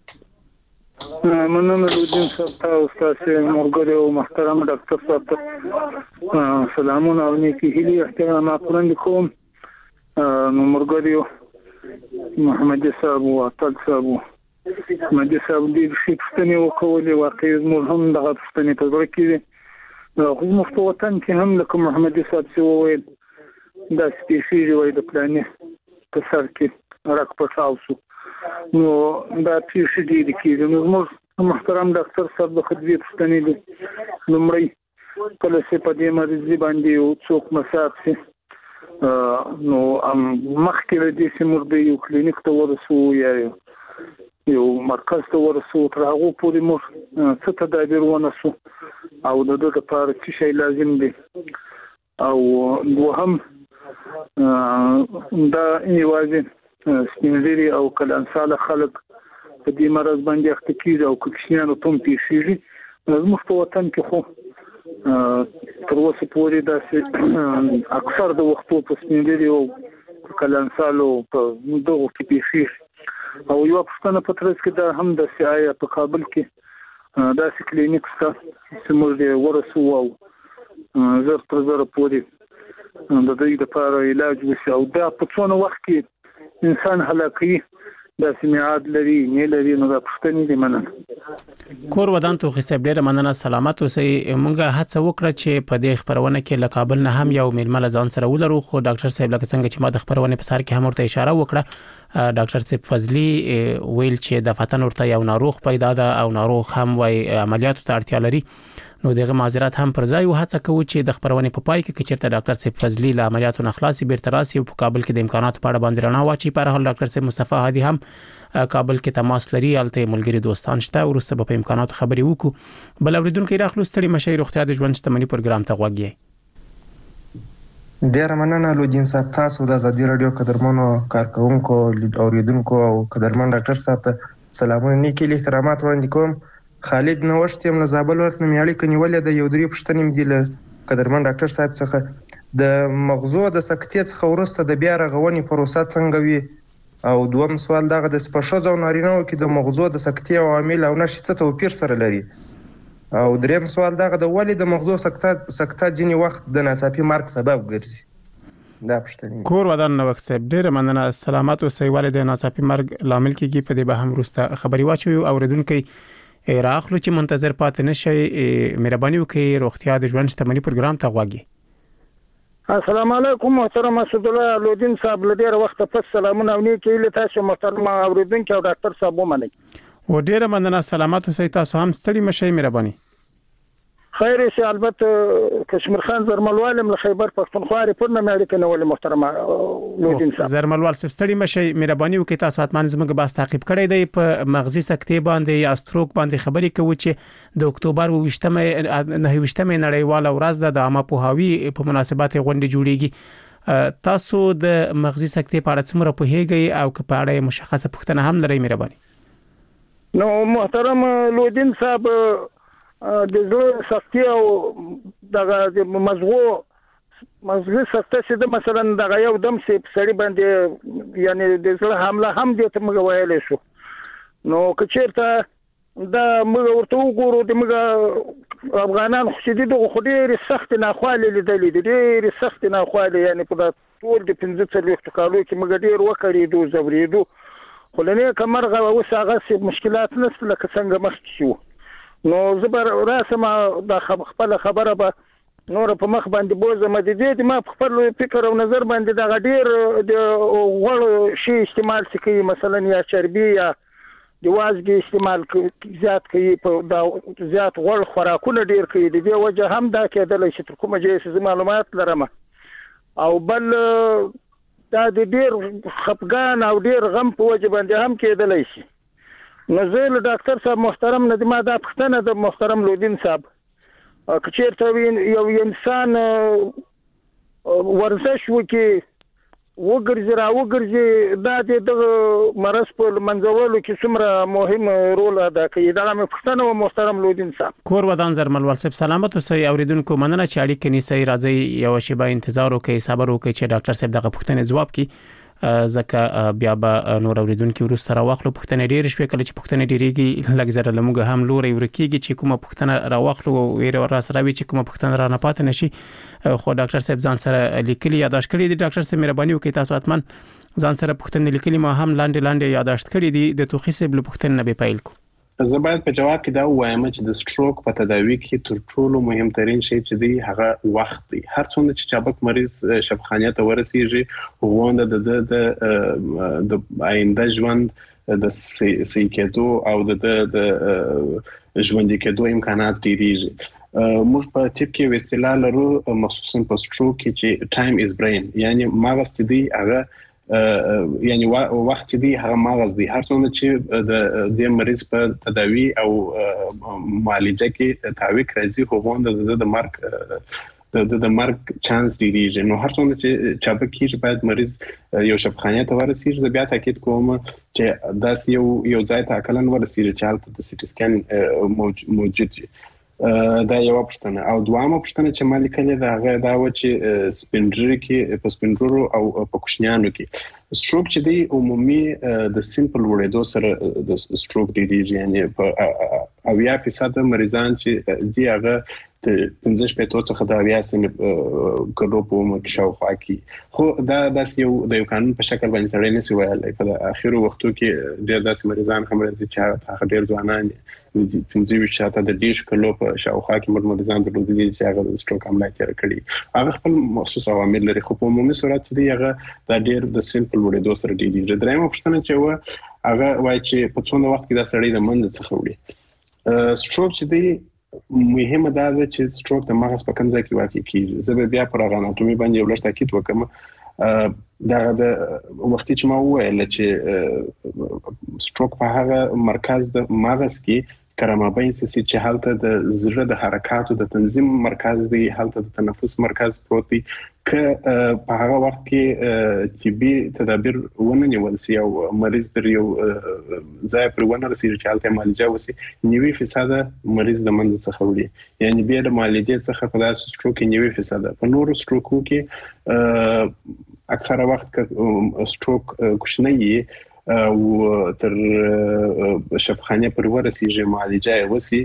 Speaker 5: مننه لودین صاحب ته استاد مرګره او محترم ډاکټر صاحب ته سلامونه او نیکی هیلي احترامات وړاندې کوم. نو مرګره محمد صاحب او استاد صاحب محمد صاحب دې شي پښتني وکولې واقعي زموږ هم دغه پښتني په ځای کې خو مخ په وطن کې هم لکه محمد صاحب چې وویل دا سپیشي وي د پلانې په سر کې راک په تاسو نو دا پیښې دي کېږي. نو موږ محترم ډاکټر صاحب د خدمت پښتني دي لمړی کله چې په دې مریض باندې یو څوک مساف شي نو ام مخکې د دې چې موږ د یو کلینیک ته ورسو یا یو مرکز ته ورسو تر هغه پورې موږ څه تدابیر ونسو او د دې لپاره چې شی لازم دي او دوهم دا یوازې سپینځري او کلانساله خلک په دې مرض باندې اخته کیږي او کوچنیانو ته پیښیږي. زموږ په وطن کې خو تر اوسه پورې دا اکثر د وختو په سپینځري او کلانسالو په دغه کې پیښیږي او یو پښتنه په ترڅ کې دا هم د سیایا په کابل کې دا کلینیک سره چې موږ ورسو او زر تر زر پورې د دې لپاره علاج وشي او دا په څونه وخت کې انسان هلاکي د سمیعات لري نه لري. نو د پښتني دي مننه.
Speaker 3: کور ودان تو خصيب ډیره مننه. سلامات اوسئ. مونږه هڅه وکړه چې په دې خبرونه کې له کابل نه هم یو میلمه ځان سره ولرو، خو ډاکټر صاحب لکه څنګه چې ما د خبرونه په سر کې هم ورته اشاره وکړه، ډاکټر صاحب فضلی ویل چې د فتن ورته یو ناروغ پیدا ده او ناروغ هم وای عملیاتو ته اړتیا لري. نو دغه معذرت هم پر ځای او هڅه کوي چې د خبرونه په پای کې چیرته ډاکټر صاحب فضلی له عملیاتو نه خلاصي بیرته راسي په کابل کې د امکاناتو په اړه باندې رڼا واچي. په هر حال ډاکټر صاحب مصطفی هادي هم کابل کې تماس لري، الته ملګری دوستان شته، ورسره په امکاناتو خبري وکړو. بل اوریدونکو راخلو ستړي مشي روغتیا د ژوند شتمنۍ پروګرام ته غوږی.
Speaker 8: ډیر مننه لودین صاحب تاسو د ازادي رادیو قدرمنو کارکونکو اوریدونکو او قدرمن ډاکټر صاحب ته سلامونه نیکی احترامات وړاندې کوم. خالد نوښت یم له زابل ورته مې اړیکه نیولې د یو درې پښتنې مې د قدرمن ډاکټر صاحب څخه د مغزو د سکتې څخه وروسته د بیا رغونې پروسه څنګه وي، او دوم سوال دغه د سپښو او نارینه‌و کې د مغزو د سکتې عوامل او نښې څه توپیر سره لري، او دریم سوال دغه د ولې د مغزو سکته سکته ځینې وخت د ناڅاپي مرګ سبب ګرځي. دا پښتنې
Speaker 3: کور ودان نو وخت صاحب ډیره مننه. سلامات اوسئ. والد ناڅاپي مرګ لامل کیږي په دې به هم وروسته خبري واچو. اوریدونکو راخلو چې منتظر پاتې نشئ، مهرباني وکړئ روغتیا د ژوند شتمنۍ پروګرام ته غوږی.
Speaker 9: السلام علیکم محترم اسد الله لودین صاحب، لډیر وخت پس سلامونه او نیکی له تاسو محترم اوریدونکو او ډاکټر صاحب ومنئ.
Speaker 3: و ډیره مننه. سلامات اوسئ. تاسو هم ستړي مشئ، مهرباني.
Speaker 9: خیر شي البته کشمیر خان زرملوالم له خیبر پښتونخوا ریپورت نه مې کنه ولې محترمه لودین صاحب
Speaker 3: زرملوال سپستړي مشي مهرباني وکړئ تاسو اتمان زموږ باس تعقیب کړی دی په مغزي سکتې باندې یا ستروک باندې خبرې کوي چې د اکتوبر وشتمه نه وشتمه نړیواله ورځ د عامه پوهاوی په مناسبت غونډه جوړیږي تاسو د مغزي سکتې په اړه څومره پوهیږئ او په اړه مشخصه پوښتنه هم لرئ مهرباني
Speaker 9: نو محترم لودین صاحب د زړه سختي او دغه مزغو مزغه سخته چې د مثلا دغه یو دم سي سړي باندې یعنی د زړه حمله هم دې ته موږ ویلې شو نو کچیرته دا موږ ورته وګورو د موږ افغانان خو دې دغه خو ډېر سخت نه خاله لیدلې ډېر سخت نه خاله یعنی په ټول د پنځه څلوېښت کالو کې موږ ډېر وکړېدو زبرېدو خو لنه کمرغه اوس هغه مشکلات نشته لکه څنګه مخکې شو نو زبر راسم د خپل خبره به نور په مخ باندې بوزم د دې ما خپل فکر او نظر باندې د غډیر د غوړ شي استعمال کوي مثلا یا چربي یا د وازګي استعمال زیات کوي په زیات غوړ خوراکونه ډیر کوي د دې وجه هم دا کېدل چې تر کومه جې معلومات لرم او بل دا د ډیر خپګان او ډیر غم په وجه باندې هم کېدل شي نزول ډاکټر صاحب محترم ندی ما دا پښتنه د محترم لودین صاحب کچیرته یو انسان ورزش وکي وګرځي را وګرځي دا د مرض په منځولو کې څومره مهم رول ادا کوي دا مې پښتنه او محترم لودین صاحب
Speaker 3: کور ودان زرملوال صاحب سلامت اوسئ اوریدونکو مننه چې اړیکې نیسئ راځي یو شیبه انتظار وکړئ صبر وکړئ چې ډاکټر صاحب دغه پښتنه جواب کړي ځکه بیا به نور اوریدونکو ورسره راوخلو پښتنه ډیر شوي کله چې پښتنه ډیریږي لږ زره لموږ هم لوري ورکیږي چې کومه پښتنه راوخلو ویره را سره وي چې کومه پښتنه را نه پات نشي خو ډاکټر صاحب ځان سره لیکلي یاداشت کړی دی ډاکټر صاحب مهرباني وکړئ تاسو اتمن ځان سره پښتنه لیکلي ما هم لاندې لاندې یاداشت کړی دی د توخي صاحب له پښتنه به پیل کو
Speaker 4: زه باید په جواب کې دا وایم چې د سټروک په تداوی کې تر ټولو مهمترین شی چې دی هغه وخت دی هر څومره چې چابک مریض شفاخانه ته ورسیږي هوند د د د آینده ژوند د سې کېدو او د د ژوند کېدو امکانات ډیریږي موږ په طب کې وسیله لرو مخصوصا په سټروک کې چې ټایم از برین یعنی مغز چې دی هغه یعنی وخت دی هغه مغز دی هر څومره چې د د مریض په تداوی او معالجه کې تعویق راځي هوند د د مرګ د د مرګ چانس ډیریږي نو هر څومره چې چابک کیږي باید مریض یو شفاخانه ته ورسیږي زه بیا تاکید کوم چې داس یو یو ځای ته کلن ورسیږي چې حالت د سټي سکین موجود وي دا یو پښتنه او دوامه پښتنه چې مالک له دا غا دا و چې سپینډری کې په سپینډرو او په کوشنیانو کې سټروک چې دی عمومي د سیمپل وړېدو سره د سټروک ډیریږي یعنی په اویا فیصد مریضان چې دی هغه ته پنځه شپږ څخه دا بیا سم کډو په مکه شاوخوا کې خو دا داس یو د یو قانون په شکل باندې سره نه سی ویل په اخیرو وختو کې ډېر داس مریضان هم راځي چې هغه ډېر ځوانان پنځه شاته د دیش کلو په شاوخوا کې مریضان درلودي چې هغه د سټروک عملیات یې کړی هغه خپل مخصوص عوامل لري خو په عمومي صورت دی هغه د ډېر د سیمپل وړېدو سره ډیریږي درېمه پښتنه چې و هغه وایي چې په څونه وخت کې دا سړی د منځ څخه وړي سټروک چې دی مهمه دا ده چې سټروک د مغز په کوم ځای کې واقع کیږي زه به بیا پر اناتومي باندې یو لږ تاکید وکم دا د وختي چې ما وویل چې سټروک په هغه مرکز د مغز کې کرامابین سي چې حالت د زړه د حرکاتو د تنظیم مرکز دی حالت د تنفس مرکز پروت دی ک په هغه وخت کې طبي تدابیر ونه نیول سي او مریض در یو ځای پر ونه رسیږي چې حالت معالجه وسی نوي فیصد مریض د منځ څخه وړي یعنی بیا د معالجې څخه په داسې سټروک نوي فیصد په نورو سټروکو کې اکثره وخت سټروک کوشنی او تر شفاخانه پر ورسیږي معالجه وسی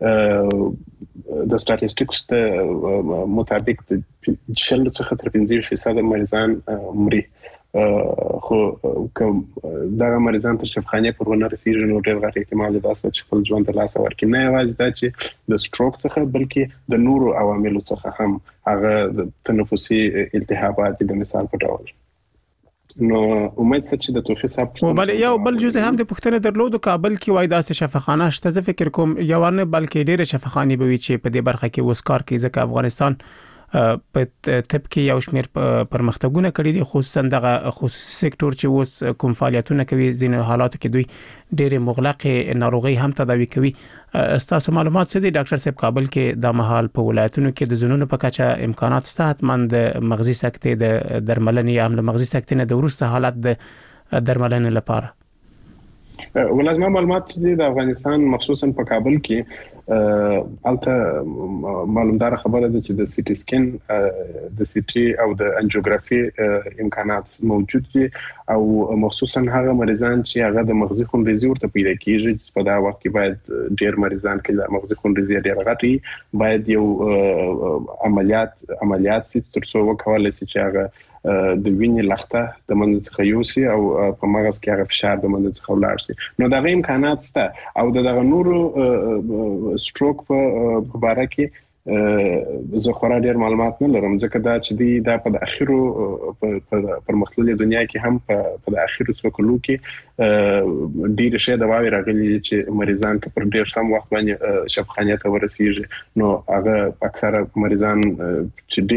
Speaker 4: د سټاتستیکس ته مطابق د شل څخه تر پنځه فیصد مریضان مري خو کوم دا مریضان تر شفاخانه پر ورسیږي نو ډېر غټ احتمال ده چې خپل ژوند ته لاس ورکړي نه یوازې دا چې د سټروک څخه بلکې د نورو عواملو څخه هم هغه د تنفسي التهابات د مثال په ډول نو امید څه چې د توفیق صاحب
Speaker 3: او بل یو بل جزء هم د پښتنې درلودو کابل کې وای داسې شفاخانه شته زه فکر کوم یو نه بلکې ډېر شفاخاني به وي چې په دې برخه کې وسکار کې ځکه افغانستان په طب کې یو شمېر پرمختګونه کړي دي خصوصا دغه خصوصي سکتور چې اوس کوم فعالیتونه کوي ځینې حالاتو کې دوی ډېر مغلقه ناروغي هم تداوي کوي. تاسو معلومات څه دي ډاکټر صاحب کابل کې د مهال په ولایتونو کې د زونونو په کچه امکانات شته حتمن د مغزي سکتې د درملنې یا هم د مغزي سکتې نه د ورسته حالت د درملنې لپاره؟
Speaker 4: ولازمه معلومات دي د افغانستان مخصوصا په کابل کې الته معلومدار خبره ده چې د سی ټي سکین د سی ټي او د انجیوګرافي امکانات موجود دي او مخصوصا هغه مریضان چې هغه د مغزي خونریزي ورته پیدا کیږي په دا وخت کې باید ډیر مریضان کې د مغزي خونریزي ډیر غټي باید یو عملیات عملیات سي ترڅو وکولای شي چې هغه د وینې لخته د منځ څخه یوسي او په مغز کې هغه فشار د منځ څخه ولاړ شي نو دا غي امکانات شته او د دغه نورو سټروک په باره کې زه خورا ډیر معلومات نه لرم ځکه دا چې دی دا په اخیرو پر مختلفه دنیا کې هم په اخیرو څو کلو کې ډیر شه دواوی راغلي چې مریضان په ډیر سم وخت باندې شفاخانه ته ورسیږي نو هغه اکثره مریضان چې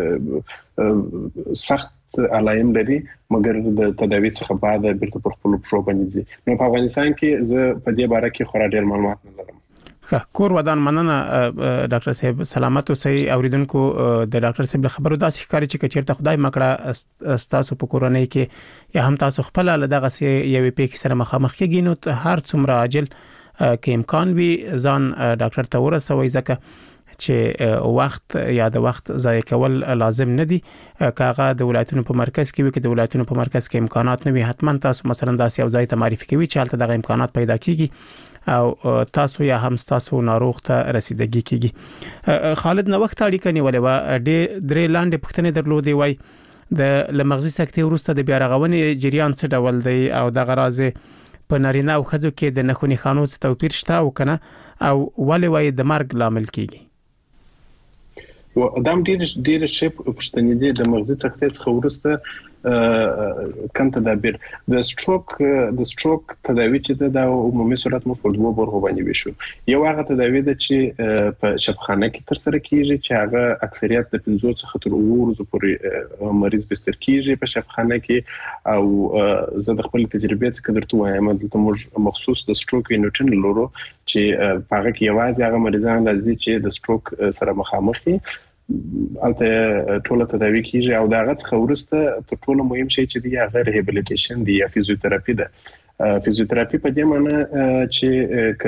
Speaker 4: ډیر سخت علایم لري مګر د تداوی څخه بعد بیرته پر خپل پرو باندې دي نو په افغانستان کې زه په دې باره کې خورا ډیر معلومات نه لرم.
Speaker 3: کور ودان مننه ډاکټر صاحب سلامت اوسئ. اوریدونکو د ډاکټر صاحب خبرو داسې ښکاري چې چیرته خدای مکړه تاسو په کورنۍ کې یا هم تاسو خپل له دغه یوې پیښې سره مخامخ کېږئ نو هر څومره عاجل کې امکان وي ځان ډاکټر ته ورسوي ځکه چې وخت یا د وخت ضایع کول لازم نه دي. کاغه د ولایتونو په مرکز کې وي کې د ولایتونو په مرکز کې امکانات نه وي حتما تاسو مثلا داسې یو ځای ته معرفي کوي چې هلته دغه امکانات پیدا کیږي او تاسو یا هم تاسو ناروغ ته رسیدګي کیږي. خالد نو وخت اړیکه نیولې و ډېر درې لاندې پښتنې درلودې وای د لمغزي سکتې وروسته د بیا رغونې جریان څه ډول دی او د غرازه په نارینه او ښځو کې د نخونی خانو څخه توپیر شته او کنه او ولې وای د مرګ لامل کیږي؟
Speaker 4: و ادم ډیر ډیر شی پښتنې دي د مغزي سکتې څخه ورسته کم تدابیر د سټروک د سټروک تداوی چې د عمومي صورت مو په دوه برخو باندې وشو. یو هغه تداوی ده چې په شفاخانه کې تر سره کیږي چې هغه اکثریت د پنځه څخه تر اووه ورځې پورې مریض بستر کیږي په شفاخانه کې او زه د خپل تجربې څخه درته وایم دلته موږ مخصوص د سټروک یونټن لرو چې هغه کې یوازې هغه مریضان راځي چې د سټروک سره مخامخ دي البته ټول تداوی کیږي او دا غڅ خورسته تر ټولو مهم شی چې دی هغه ریهابلیټیشن دی یا فزیوتراپي ده. فزیوتراپي په دې معنی چې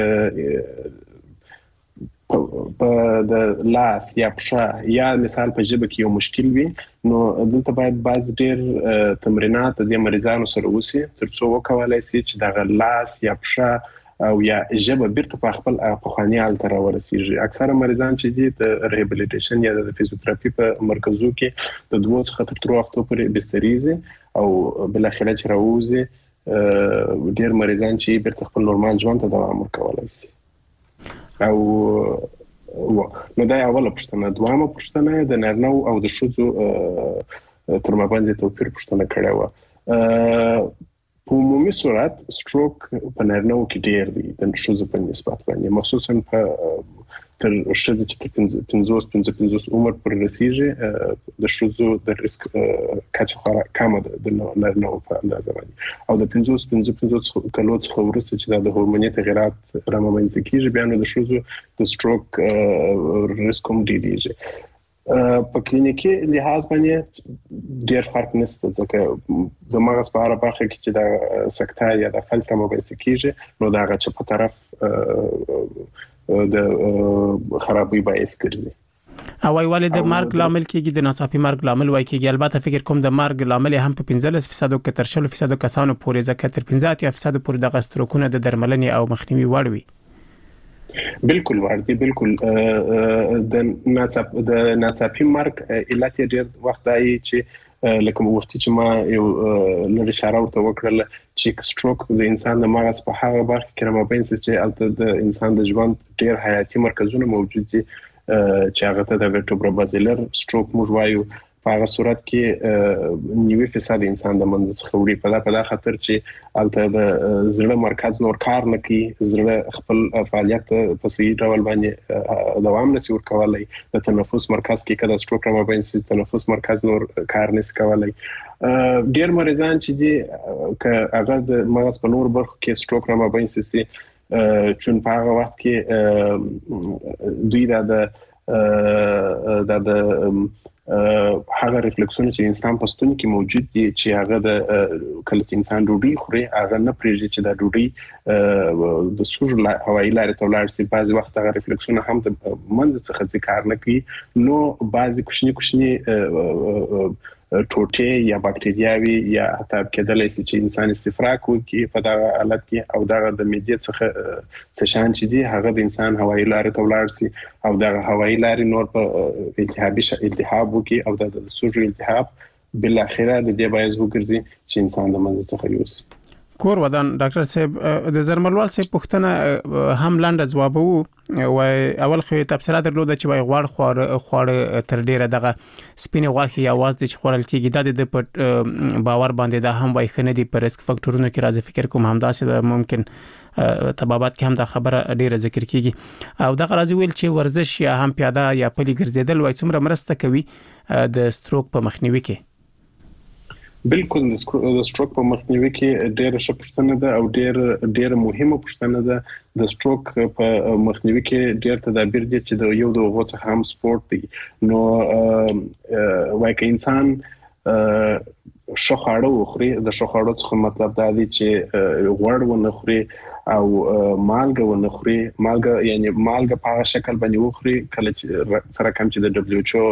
Speaker 4: په د لاس یا پښه یا مثال په جبه کې یو مشکل وي نو دلته باید باز ډیر تمرینات د مریضانو سره وسی ترڅو وکولای شي چې د لاس یا پښه او یا جبه بیرته په خپل پخوانی حالت را ورسیږي. اکثره مریضان چې دي د ریهابلیټیشن یا د فزیوتراپي په مرکزو کې د دوه څخه تر درې هفتو پورې بستریزي او بل اخر چې راوځي ډیر مریضان چې بیرته خپل نورمال ژوند ته دوام ورکولای شي. او نو دا اوله پوښتنه. دویمه پوښتنه د نارینه او د ښځو تر مابین توپیر پوښتنه کړې و. په عمومي صورت سټروک په نارینه کې ډیر دی د ښځو په نسبت باندې مخصوصا په تر ښځې چې تر پنځوس پنځه پنځوس عمر پر رسیږي د ښځو د ریسک کچه خورا کمه ده د نارینه په اندازه باندې او د پنځوس پنځه پنځوس کلو څخه وروسته چې د هورموني تغیرات رامنځته کیږي بیا نو د ښځو د سټروک ریسک هم ډیریږي. په کلینیکي لحاظ باندې ډیر فرق نشته ځکه د مغز په اړه برخه کې چې د سکتا یا د فلټر مبایسه کیږي نو دا غچ په طرف د خرابې باعث ګرځي.
Speaker 3: او وایي د مرګ لامل کېږي د ناڅاپي مرګ لامل وایي کېږي. البته فکر کوم د مرګ لامل هم په پنځلس فیصد او تر شل فیصد کسانو پورې ځکه تر پنځه اتیا فیصد پورې د غستروکونه د درملنې او مخنیوي وړ وي.
Speaker 4: بالکل ورته بالکل د ناڅاپ د ناڅاپي مرګ علت ډیر وخت دی چې لکه وختي چې ما یو لږ اشاره ورته وکړل چې سټروک د انسان د مغز په هغه برخه کې رامبین چې البته د انسان د ژوند ډیر حیاتي مرکزونه موجود دي چې هغه ته د ورټبرا بازیلر سټروک موږ وایو په هغه صورت کې نیوي فیصد انسان د منځ څخه وړي په دا په دا خاطر چې الته د زړه مرکز نور کار نه کوي زړه خپل فعالیت په صحیح ډول باندې دوام نشي ورکولای د تنفس مرکز کې کله سټروک را باندې تنفس مرکز نور کار نشي کولای ډیر مریضان چې دي ک هغه د مغز په نور برخو کې سټروک را باندې سي چون په هغه وخت کې دوی دا د دا د هغه ریفلکسونه چې انسان په ستوني کې موجود دي چې هغه د کله انسان ډوډۍ خوري هغه نه پریږدي چې دا ډوډۍ د سوژ هوایي لارې ته ولاړ شي بعضي وخت هغه ریفلکسونه هم د منځ څخه ذکر نه کوي نو بعضي کوچني کوچني ټوټې یا بکټریاوي یا حتی کېدلای شي چې انسان استفراغ وکړي په دا حالت کې او دا د معدې څخه څه شان چې دي هغه د انسان هوایي لارې ته ولاړ شي او دا هوایي لارې نور په التهابي التهاب وکړي او د سوژو التهاب بل اخره د دې باعث وګرځي چې انسان د منځ څخه یوسي
Speaker 3: کور ودان ډاکټر صاحب د زرملوال صاحب پوښتنه هم لاندې جواب وو او اول خو تفسیرات درلوده چې وای غوړ خور خور تر ډیره دغه سپینه غوښه یا واز د خورل کېږي د په باور باندې دا هم وای خنه دي پر ریسک فاکټورونو کې راځي فکر کوم هم داسې ممکن طبابات کې هم دا خبره ډیره ذکر کیږي او دا راځي ویل چې ورزش یا هم پیاده یا پلي ګرځیدل وای څومره مرسته کوي د سټروک په مخنیوي کې
Speaker 4: بالکل د سټروک په مخنیوي کې ډېر ښه پوښتنه ده او ډېر ډېر مهمه پوښتنه ده د سټروک په مخنیوي کې ډېر تدابیر دي چې د یو د وغو څخه هم سپورت دي نو وای که انسان شخړه وخوري د شخړو څخه مطلب دا دی چې غوړ ونه خوري او مالګه ونه خوري مالګه یعنی مالګه په هغه شکل باندې وخوري کله چې سره کوم چې د دبليو ایچ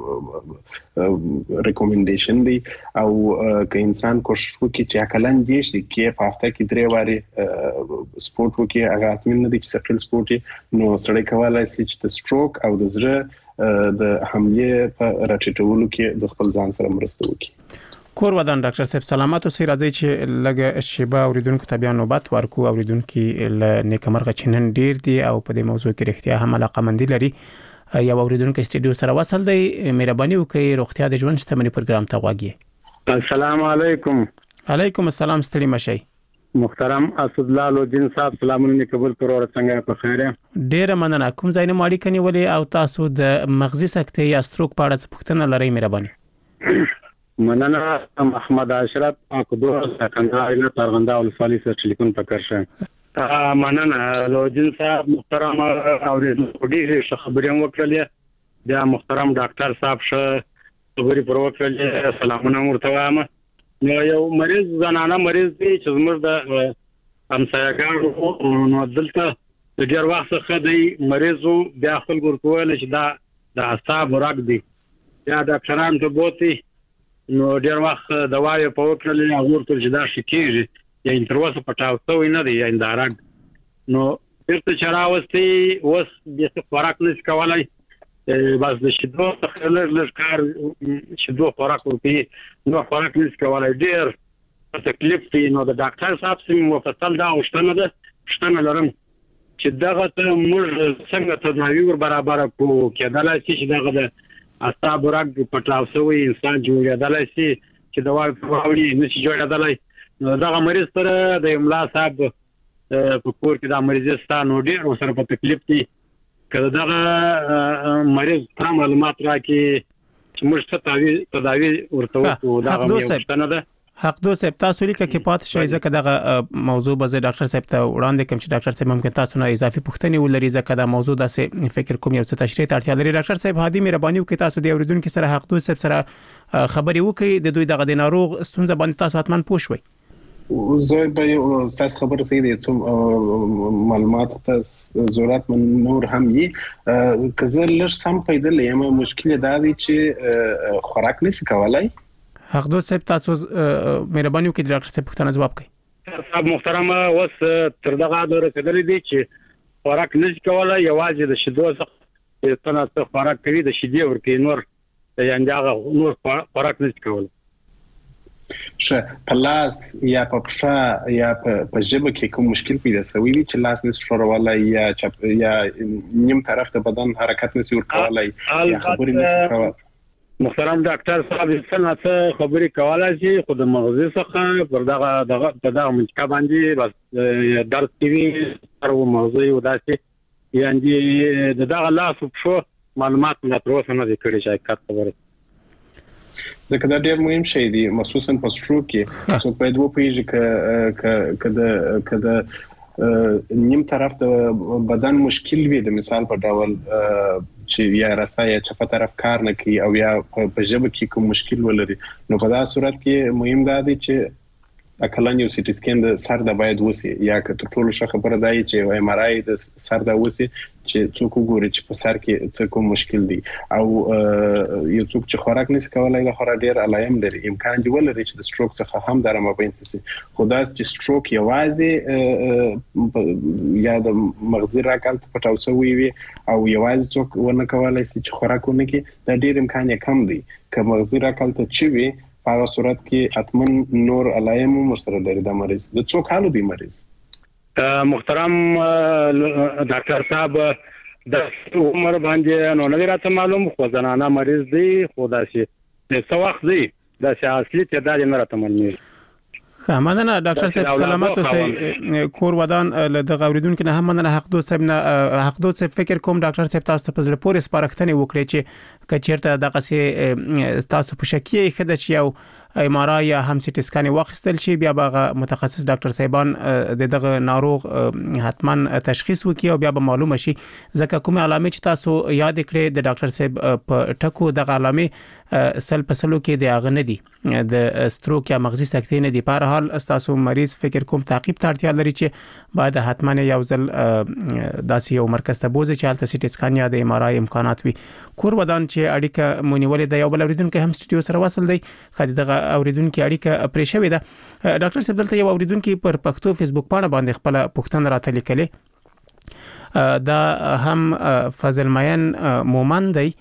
Speaker 4: او ریکومندیشن دی او که انسان کوشش وکړي چې اقلن دي چې په هفته کې درې واري سپورت وکړي هغه اتمن نه دي چې ثقيل سپورت نو سړی کولای شي چې د سټروک او د زړه د حمله په راټیټولو کې د خپل ځان سره مرسته وکړي
Speaker 3: کور ودان ډاکټر صاحب سلامات اوسئ راځي چې لږه شیبه اوریدونکو ته بیا نوبت ورکو اوریدونکو له نیکمرغه چنن ډیر دي او په دې موضوع کې رښتیا هم علاقمندي لري یا اوریدونکو استډیو سره وصل دی مهرباني وکړئ روغتیا د ژوند شتمنۍ پروګرام ته غواګي
Speaker 10: السلام علیکم
Speaker 3: علیکم السلام ستړي مشي
Speaker 10: محترم اسد الله لودین صاحب سلامونه قبول کړو څنګه په خیره
Speaker 3: ډیر مننه کوم ځای نه ماړی کني ولې او تاسو د مغزي سکتې یا سټروک په اړه څه پوښتنه لرئ مهرباني
Speaker 10: مننه محمد اشرف اقدو سکندرا الى ترغندا ولسوالی سره ټلیفون پکړ شه مننه لودین صاحب محترم اوریدونکو ډیره خبرې وکړلې بیا محترم ډاکټر صاحب شه خبرې پر وکړلې سلامونه ورته وایم نو یو مریض زنانه مریض دی چې زموږ د همسایګانو نو دلته د ډیر وخت څخه دی مریضو بیا خپل ګورکول چې دا د اعصاب راګ دی یا ډاکټرانو ته بوتي نو ډیر وخت دوايي په وکړلې او ورته چې دا شي کېږي یا انټروس پټاو ته نه دی یا اندارګ نو پرته چراوستي اوس د خوراک نس کولای بس د شیدو څخه لږ کار شیدو خوراک ورته نو خوراک نس کولای ډیر تکلیف دی نو د ډاکټر صاحب سم مفصل دا اوشتنه ده شتنه لرم چې دغه ته موږ څنګه تداوی ور برابر کو کېدلای شي چې دغه د اعصاب راګ پټاو سوی انسان جوړېدلای شي چې دوا پراوړي نشي جوړېدلای نو دا مریض سره د املا صاحب په کور کې دا مریض ستانو ډیر سره په تکلیف دي کله دا مریض تر معلومات راکې چې موږ ته تداوی ورته وکړو دا هم یو څه ده
Speaker 3: حق دو صاحب تاسو لیکه کې پات شوي ځکه دغه موضوع به زه ډاکټر صاحب ته وړاندې کوم چې ډاکټر صاحب ممکن تاسو نه اضافي پوښتنې ولري ځکه دا موضوع داسې فکر کوم یو څه تشریح ته اړتیا لري ډاکټر صاحب هادي مهرباني وکړئ تاسو د اوریدونکو سره حق دو صاحب سره خبرې وکړئ د دوی دغه د ناروغ ستونزه باندې تاسو حتمان پوه شوي
Speaker 4: زه به یو تاسو خبره سي دي چې معلومات ته ضرورت من نور هم یي کزه لږ سم پیدا لیم مشکل دا دی چې خوراک نشي کولای
Speaker 3: حقدو صاحب تاسو مهرباني وکړئ ډاکټر صاحب پوښتنه ځواب کړئ
Speaker 10: صاحب محترم اوس تر دغه دوره کېدلې دي چې خوراک نشي کولای یوازې د شیدو څخه ستنه څخه خوراک کوي د شیدې ورکې نور یعنی هغه نور خوراک نشي کولای
Speaker 4: شه پلاس یا په پښه یا په جبه کې کوم مشکل پیدا شوی وي چې لاس نس شورولای یا یا نیم طرف ته بدن حرکت نشي ورکولای یا خبرې نشي کولای
Speaker 10: محترم ډاکټر صاحب څنګه خبرې کولای شي خو د مغزي څخه پر دغه دغه دغه منځکا باندې بس درس کوي او مغزي وداسي یعنی دغه لاس په معلومات نه تر اوسه نه کړی شي کاټ
Speaker 4: ځکه دا ډېر مهم شی دی خصوصا په سټروک کې څو په دوه پیژې ک ک کده کده نیم طرف د بدن مشکل وي د مثال په ډول چې یا راسته یا چې په طرف کار نه کوي او یا په ژبه کې کوم مشکل ولري نو په دا صورت کې مهم دا دی چې اکلن یو سټي سکین د سر د باید وسی یا که ټول ښه خبره دی چې ام ار آی د سر د وسی چې څوک وګوري چې په سر کې څه کوم مشکل دی او یو څوک چې خوراک نس کولای د خوراک ډیر علایم لري امکان دی ولري چې د سټروک څخه هم در مابین سي خو دا چې سټروک یوازې یا د مغزي راکال ته پټاوسوي وي او یوازې څوک ورنه کولای شي چې خوراک ونه کوي دا ډیر امکان یې کم دی که مغزي راکال ته چي وي په هغه صورت کې اتمن نور علایم مستر لري د مریض د څو کالو دی مریض
Speaker 10: محترم ډاکټر صاحب د عمر باندې نو نه راته معلوم خو زنانه مریض دی خو دا شي څه وخت دی دا شي اصلي تعداد نه راته معلوم
Speaker 3: مننه ډاکټر صاحب سلامات اوسئ کور ودان له غوریدونکو نه هم مننه حق دو صاحب نه حق دو صاحب فکر کوم ډاکټر صاحب تاسو په زړه پورې سپارښتنه وکړي چې کچیرته دغه سي تاسو په شکی خدای چې یو ام ار آی یا هم سټي سکان واخیستل شي بیا به متخصص ډاکټر صاحبان دغه ناروغ حتما تشخیص وکړي او بیا به معلومه شي ځکه کومه علامه چې تاسو یاد کړئ د ډاکټر صاحب په ټکو دغه علامه سل پسلو کې د اغه نه دي د ستروک یا مغزي سکتې نه دي په هر حال تاسو مریض فکر کوم تعقیب ته اړتیا لري چې باید حتما یو ځل داسې یو مرکز ته بوزي چې حالت سټي سکان یا د ام ار آی امکانات وي کور ودان چې اړیکه مونیولې د یو بل اوریدونکو هم سټډیو سره وصل دی خدای دغه اوریدونکو اړیکه پرې شوې ده ډاکټر صاحب دلته یو اوریدونکو پر پښتو فیسبوک باندې باندې خپل پوښتنه راته لیکلې دا هم فضل مین مومند دی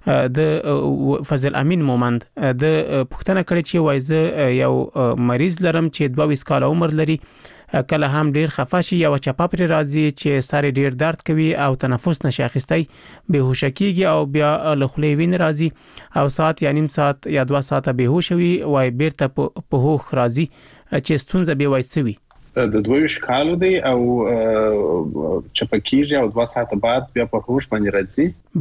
Speaker 3: د فضل امین مومند د پښتنه کړي چې وایزه یو مریض لرم چې دوه ویس کال عمر لري کله هم ډیر خفه شي یا چپا پر راځي چې سر ډیر درد کوي او تنفس نشي اخیستای به هوش کیږي او بیا له خولې وین راځي او ساعت یا نیم ساعت یا دوه ساعت به هوش وي وای بیرته په هوښ راځي چې ستونزه به وای سوي
Speaker 4: د دوه شکالو دی او چپکیږي او دوه ساعت بعد بیا په هوش باندې راځي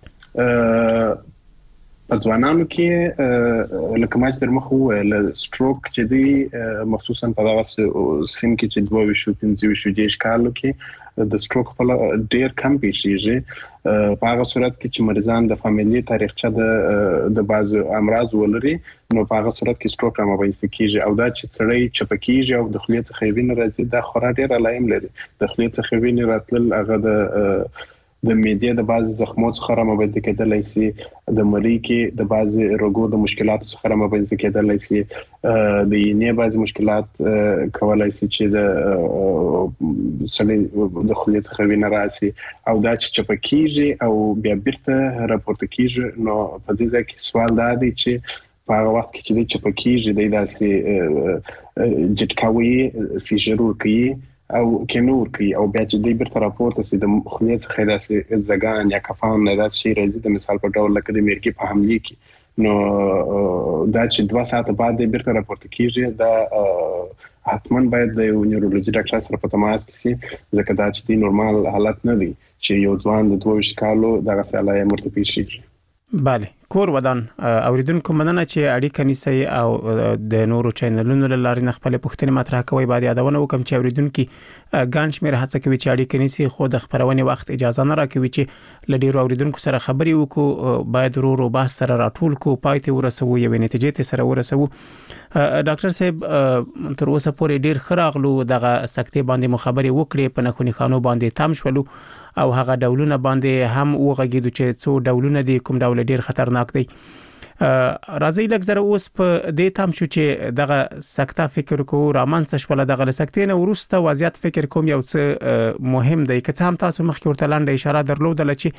Speaker 3: bale
Speaker 4: په ځوانانو کې لکه ما چې در مخ وویل سټروک چې دی مخصوصا په دغه سیم کې چې دوه ویشو پنځه ویشو دیش کالو کې د سټروک په ډیر کم پیښیږي په هغه صورت کې چې مریضان د فامیلی تاریخچه د د بعضو امراض ولري نو په هغه صورت کې سټروک را مابینځ کیږي او دا چې سړی چپکیږي او د خولې څخه وینې راځي دا خورا ډیر علایم لري د خولې څخه وینې راتلل هغه د د معدې د بعض زخمو څخه را مابینځ کېدلای شي د مری کې د بعض رګو د مشکلاتو څخه را مابینځ کېدلای شي د ینې بعض مشکلات کولای شي چې د سړي د خولې څخه وینې راسي او دا چې چپکیږي او بیا بیرته راپورته کیږي نو په دې ځای کې سوال دا دی چې په هغه وخت کې چې د چپکیږي د داسې جټکاوي سیجرور کوي او کینور کوي او بیا چې د بیرته راپورته سي د خولې څخه داسې ځګان یا کفان نه داسې شي راځي د مثال په ډول لکه د میرګي په حمله کې نو دا چې دوه ساعت بعد د بیرته راپورته کیږي دا حتما باید د یو نیورولوژي ډاکټر سره په تماس کې سي ځکه دا چې د نورمال حالت نه دی چې یو ځوان د دوه ویشت کالو دغه سالای مرتبه شي
Speaker 3: bale کور ودان اوریدونکو مننه چې اړیکه نیسي او د نورو چینلونو لاري نه خپل پوښتنې مطرح کوي بعد یادونه وکم چې اوریدونکو ګانش مې هڅه کوي چې اړیکه نیسي خو د خبرونې وخت اجازه نه راکوي چې لډیرو اوریدونکو سره خبري وکړو باید ورو ورو بحث سره راټول کو پایته ورسوو یو نتیجې ته سره ورسوو ډاکټر صاحب تر اوسه پورې ډیر خراغلو دغه سکتې باندې مخابري وکړي په نخونی خانو باندې تام شولو او هغه ډولونه باندې هم وغږیدو چې څو ډولونه دي کوم ډول ډیر خطرناک دی راځي لږ زره اوس په دې تام شو چې دغه سکته فکر کو رامنځ شول دغه سکتې نه ورسته وضعیت فکر کوم یو څه مهم دی که هم تاسو مخکې ورته لاندې اشاره درلودل چې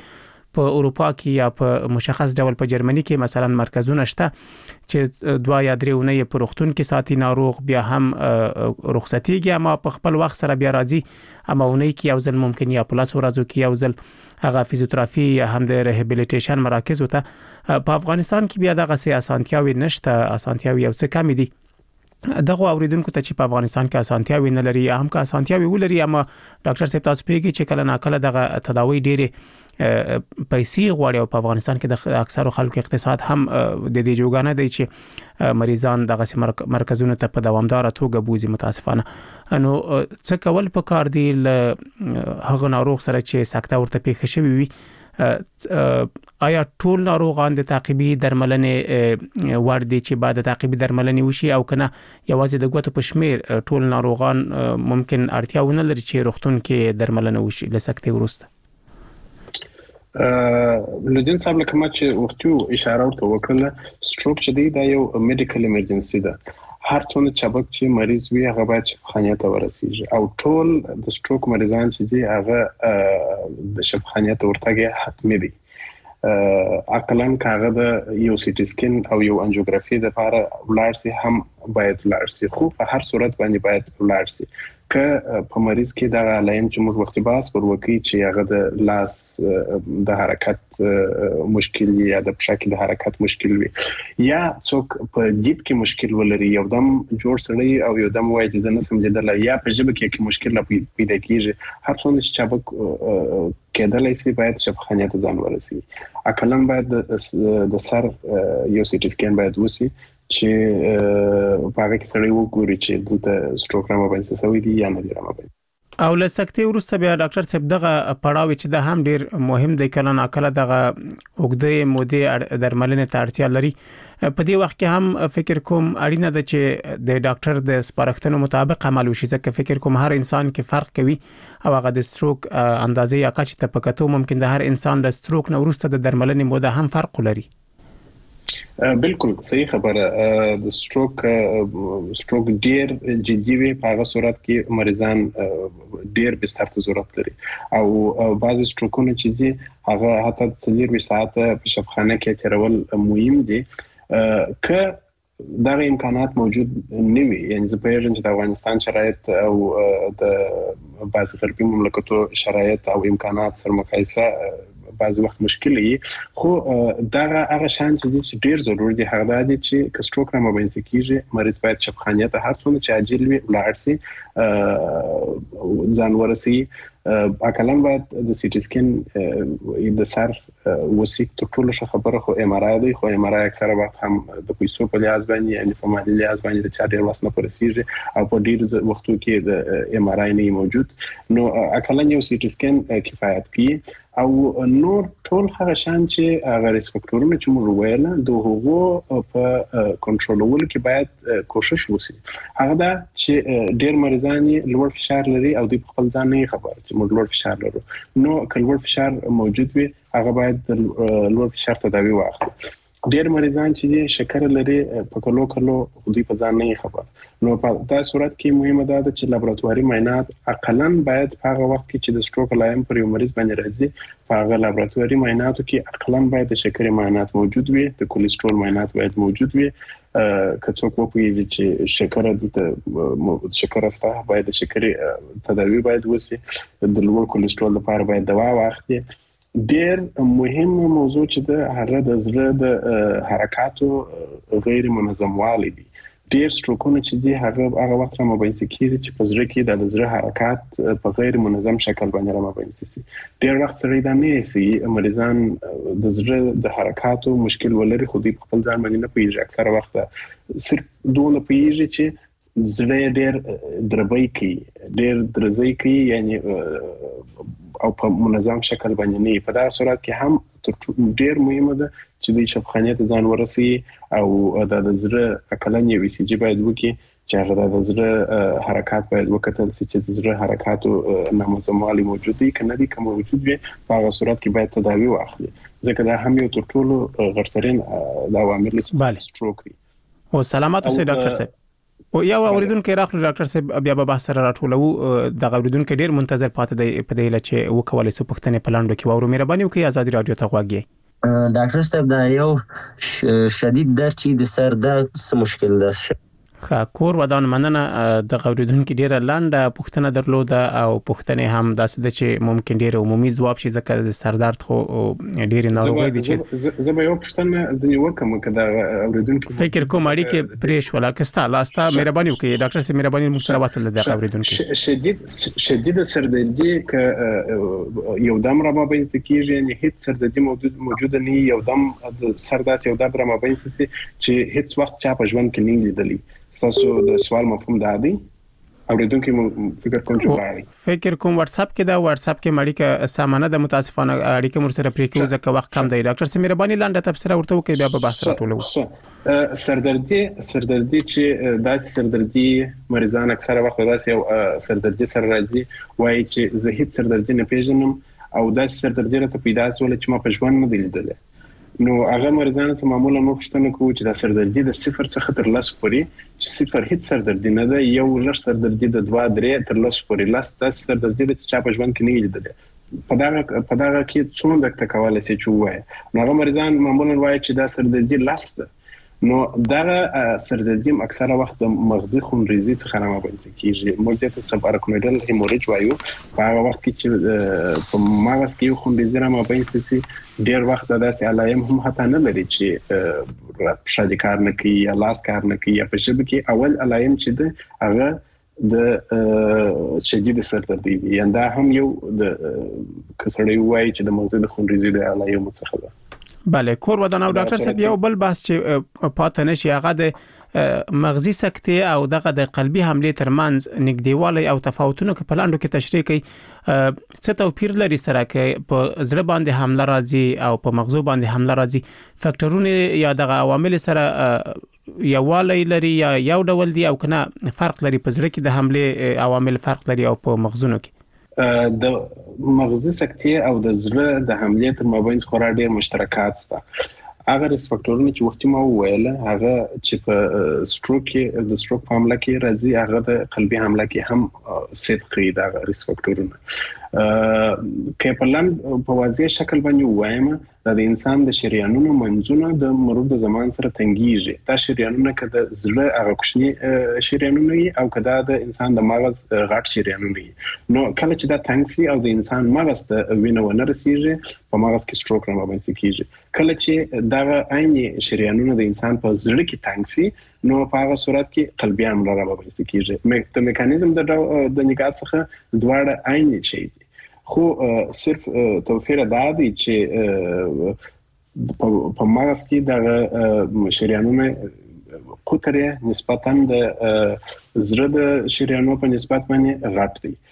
Speaker 3: په اروپا کې یا په مشخص ډول په جرمني کې مثلا مرکزونه شته چې دوا یا درې ونې په روغتون کې ساتي ناروغ بیا هم رخصتيږي اما په خپل وخت سره بیا راځي اما ونې کې یو ځل ممکن یا په لاس ورځو کې یو ځل هغه فزیوتراپي یا هم د ریهابیلیټیشن مراکز وته په افغانستان کې بیا دغه سي اسانتیاوي نشته اسانتیاوي یو څه کم دي دغه اوریدونکو ته چې په افغانستان کې اسانتیاوي نه لري هم که اسانتیاوي ولري اما ډاکټر صاحب تاسو پیږي چې کله ناکله دغه تداوی ډېری پیسې غواړي او په افغانستان کې د اکثر خلکو اقتصاد هم د دې جوګانه دی چې مریضان دغه مرکزونو ته په دوامدار توګه بوزي متاسفانه نو څه کول په کار دی هغه ناروغ سره چې سکته ورته پیښ شوی وي آیا ټول ناروغان د تعقیبي درملنې ور دي چې بعد تعقیبي درملنې وشي او کنه یوازې د ګوتو په شمیر ټول ناروغان ممکن اړتیا ونه لري چې روغتون کې درملنه وشي لسکته ورسته
Speaker 4: لودین صاحب لکه ما چې وختو اشاره ورته وکړه سټروک چې دی دا یو میډیکل ایمرجنسي ده هر څونه چابک چې مریض وي هغه باید شفاخانه ته ورسیږي او ټول د سټروک مریضان چې دي هغه د شفاخانه ته ورتګي حتمي دي عقلن کاغه د یو سی ټی سکین او یو انجیوګرافي د لپاره ولارسي هم باید ولارسي خو په هر صورت باندې باید ولارسي که په مریض کې دا علائم چې موږ وخت باس پر وکی چې هغه د لاس د حرکت مشکل یا د پښه کې د حرکت مشکل وي یا څوک په دید کې مشکل ولري یو دم جوړ سړی او یو دم وایي چې نه سمجیدل یا په ژبه کې مشکل پیدا کیږي هر څونه چې چابک کېدلای شي باید شفاخانه ته ځان ورسي اکلن باید د سر یو سی ټی سکین باید وسی چې په هغه کې سړی وګوري چې د سټروک رامه باندې سوي دي یا نه دي رامه باندې
Speaker 3: او لسکته ورسته بیا ډاکټر صاحب دغه پړاو چې د هم ډیر مهم دی کله ناکله دغه وګړي مودې درملنې ته اړتیا لري په دې وخت کې هم فکر کوم اړینه ده چې د ډاکټر د سپارښتنو مطابق عمل وشي ځکه فکر کوم هر انسان کې فرق کوي او هغه د سټروک اندازې یا کچ ته پکاتو ممکن د هر انسان د سټروک نو ورسته د درملنې موده هم فرق لري
Speaker 4: بالکل صحیح خبره د سټروک سټروک ډیر جدي وي په هغه صورت کې مریضان ډیر بستر ته ضرورت لري او بعضی سټروکونه چې دي هغه حتی څلور ساعت په شفاخانه کې تیرول مهم دي که دا امکانات موجود نه وي یعنی زه پیژنم چې د افغانستان شرایط او د بعض غربي مملکتو شرایط او امکانات سره مقایسه بعض وخت مشکل وي خو دا هغه شان چې ډیر ضروري دي هغه د چې کستروک را مبینځ کیږي مریض باید شفاخانه ته هر څونه چې عاجل وي ولارسي ځان ورسي اکلم باید د سی ټی سکین د سر وسیک ته ټول څه خبره خو ام ار آی دی خو ام ار آی اکثره وخت هم د پیسو په لحاظ باندې یعنی په مالی لحاظ باندې د چا ډیر واسنه پرسیږي او په ډیر وختو کې د ام ار آی نه موجود نو اکلم یو سی ټی سکین کفایت کوي او نور ټول هغه شان چې هغه ریسک فاکټورونه چې موږ ویل د هغو په کنټرولولو کې باید کوشش وشي هغه دا چې ډیر مریضان لوړ فشار لري او د خپل ځان نه خبر چې موږ لوړ فشار لرو نو کله لوړ فشار موجود وي هغه باید لوړ فشار تداوی واخلي ډیر مریضان چې شکر لري په کلو کلو دوی په ځان نه خبر نو په داسې صورت کې مهمه ده چې لابراتواري معاینات اقلن باید په هغه وخت کې چې د سټروک علائم پر یو مریض باندې راځي په هغه لابراتواري معایناتو کې اقلن باید د شکر معاینات موجود وي د کولیسټرول معاینات باید موجود وي که څوک وپوهیږي چې شکر د شکر استه باید د شکر تداوی باید وشي د لوړ کولیسټرول لپاره باید دوا واخلي ډیر مهمه موضوع چې د هغه د زړه د حرکاتو غیر منظموالی دي ډیر سټروکونه چې دي هغه هغه وخت را مبینځ کیږي چې په زړه کې د زړه حرکات په غیر منظم شکل باندې را مبینځ شي ډیر وخت سره دا نه سي مریضان د زړه د حرکاتو مشکل ولري خو دې خپل ځان باندې نه پیږي اکثره وخت صرف دونه پیږي چې زړه ډیر دربای کوي ډیر درځي کوي یعنی او په منظم شکل باندې نه په دا صورت کې هم تر ډیر مهمه ده چې د شفاخانه ته ځان ورسي او د زړه اکلنې وي سي جی باید وکي چې هغه د زړه حرکت باید وکتل چې د زړه حرکاتو نامنظموالی موجود دي کنه دي کوم موجود وي په هغه صورت کې باید تداوی واخلي ځکه دا هم یو تر ټولو غټرین د عوامل سټروک دي
Speaker 3: او سلامات اوسئ ډاکټر صاحب او یو اوریدونکو راخلو ډاکټر صاحب بیا به بحث سره راټولو د اوریدونکو ډیر منتظر پاتې دی په دې لچې وکولای سو پښتنې پلاندو کې وورو مهرباني وکړئ آزادي رادیو ته غواګي
Speaker 11: ډاکټر صاحب دا یو شدید درد چې د سر درد څه مشکل ده
Speaker 3: خا کور ودان مننه د اوریدونکو ډیره لاندې پښتنه درلوده او پښتنې هم داسې د چې ممکن ډیره عمومي جواب شي ځکه د سر درد خو ډیره ناروغي دي چې
Speaker 4: زه به یو پښتنه ځنی وکم کدا اوریدونکو
Speaker 3: فکر کوم اړیکه پریش ولا کستا لاستا مهرباني وکړئ ډاکټر صاحب مهرباني موږ سره واصل د اوریدونکو
Speaker 4: شدید شدید سردردی ک یو دم را مابین کیږي یعنی هیڅ سردردی موجود موجود نه یو دم سر داس یو دم را مابین چې هیڅ وخت چا په ژوند کې نه لیدلی تاسو د سوال مفهوم دا دی اوریدونکو فکر کوم چې وایي
Speaker 3: فکر کوم واتس اپ کې دا واتس اپ کې مړی ک سامانه د متاسفانه اړیکه مر سره پرې کېږي ځکه وخت کم دی ډاکټر سره مهرباني لاندې تفسیر ورته وکړئ بیا به بحث راټولو
Speaker 4: سردردی سردردی چې داسې سردردی مریضان اکثره وخت داسې یو سردردی سره راځي وایي چې زه هیڅ سردردی نه پیژنم او داسې سردردی راته پیدا شول چې ما په ژوند نه دی لیدل نو هغه مریضان چې معمولا مو پوښتنه کوي چې دا سردردی د صفر څخه تر لس پورې چې صفر هیڅ سردردی نه ده یو لږ سردردی د دوه درې تر لس پورې لس د سردردی د چا په ژوند کې نه لیدل په دا په دا کې څونه د تکواله سي چوي نو هغه مریضان معمولا وایي چې دا سردردی لاس ده نو دا سردردی اکثره وخت د مغزي خونریزي څخه رامنځته کیږي موږ ته سبارکنویډل هیموریج وایو په هغه وخت کې چې په مغز کې خونریزي رامنځته سي ډیر وخت داسې علایم هم حتی نه لري چې شادي کار نه کوي یا لاس کار نه کوي یا په شبه کې اول علایم چې ده هغه د شدید سردردی دی یعنی دا هم یو د کسړی وایي چې د مغزي د خونریزي د علایم څخه ده
Speaker 3: بله کور ودان او ډاکټر صاحب یو بل بحث چې پاتې نشي هغه د مغزي سکتې او دغه د قلبي حمله ترمنځ نږدېوالی او تفاوتونه په لاندو کې تشریح کوي څه توپیر لري سره کې په زړه باندې حمله راځي او په مغزو باندې حمله راځي فاکټورونه یا دغه عوامل سره یووالی لري یا یو ډول دي او کنه فرق لري په زړه کې د حمله عوامل فرق لري او په مغزونو کې
Speaker 4: د مغزي سکتې او د زړه د حملې تر مابین خورا ډېر مشترکات شته هغه ریس فاکټورونه چې وختي ما وویل هغه چې په سټروک کې د سټروک په حمله کې راځي هغه د قلبي حمله کې هم صدق کوي دا ریس فاکټورونه کې په لاندې په واضح شکل باندې وایم د انسان د شریانونو منځونه د مرور د زمان سره تنګیږي دا شریانونه کده زړه هغه کوچني شریانونه او کده د انسان د مغز غټ شریانونه نو کله چې دا تنګ سي او د انسان مغز ته وینه ونه رسیږي په مغز کې سټروک رامنځته کیږي کله چې دا عین شریانونه د انسان په زړه کې تنګ سي نو په هغه صورت کې قلبي حمله رامنځته کیږي د میکانیزم د د نګات څخه دواړه عین شي خو صرف توفیر دا دی چې په مغز کې د شریانونو قطره نسبتاً د زړه د شریانونو په نسبت باندې غټ دی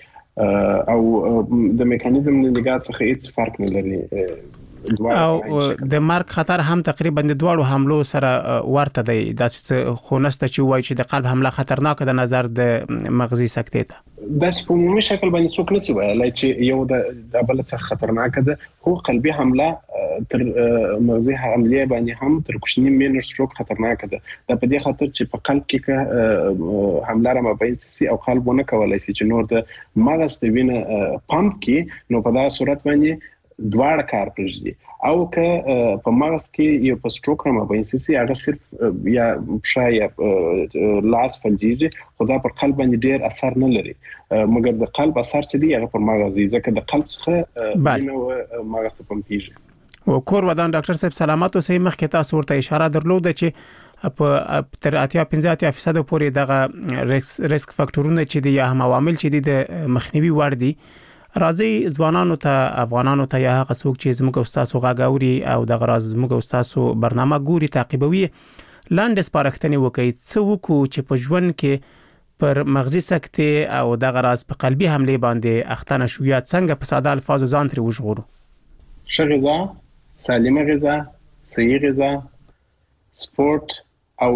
Speaker 4: او د میکانیزم د نګات څخه هیڅ فرق نه لري
Speaker 3: او د مارک خطر هم تقریبا د دوړو حملو سره ورته دی د خونسته چې وایي چې د قلب حمله خطرناک ده نظر د مغزي سکتې ته
Speaker 4: د سپومي شکل باندې څوک نسی وایي چې یو د بل څخه خطرناک ده خو قلبي حمله تر مغزي حمله باندې هم تر کوچنی مینر سټروک خطرناک ده د په دې خاطر چې په قلب کې حمله را مابین سي او قلبونه کولای شي چې نور د مغز د وینې پمپ کې نو په دا صورت باندې دواړه کار پرځي او که په مغز کې یو په سټروک را مابین سي هغه صرف یا شایا لاس فلجیږي خو دا پر قلب باندې ډیر اثر نه لري مګر د قلب اثر چې دی هغه پر مغز ځکه د قلب څخه وینه مغز ته پمپیږي
Speaker 3: او کور ودان ډاکټر صاحب سلامات اوسئ مخکې تاسو ورته اشاره درلوده چې په تر اتیا پنځه فیصد پورې دغه ریسک فاکټورونه چې دي یا هم عوامل چې دي د مخنیوي وړ دي راځي ځوانانو ته افغانانو ته یا هغه څوک چې زموږ استادو غاګوري او د غراز زموږ استادو برنامه ګوري تعقیبوي لاندې سپارښتنې وکړي څه وکړو چې په ژوند کې پر مغزي سکتې او د غراز په قلبي حمله باندې اخته نشو یا څنګه په ساده الفاظو ځان ترې وژغورو
Speaker 4: ښه غذا سالمه غذا صحي غذا سپورت او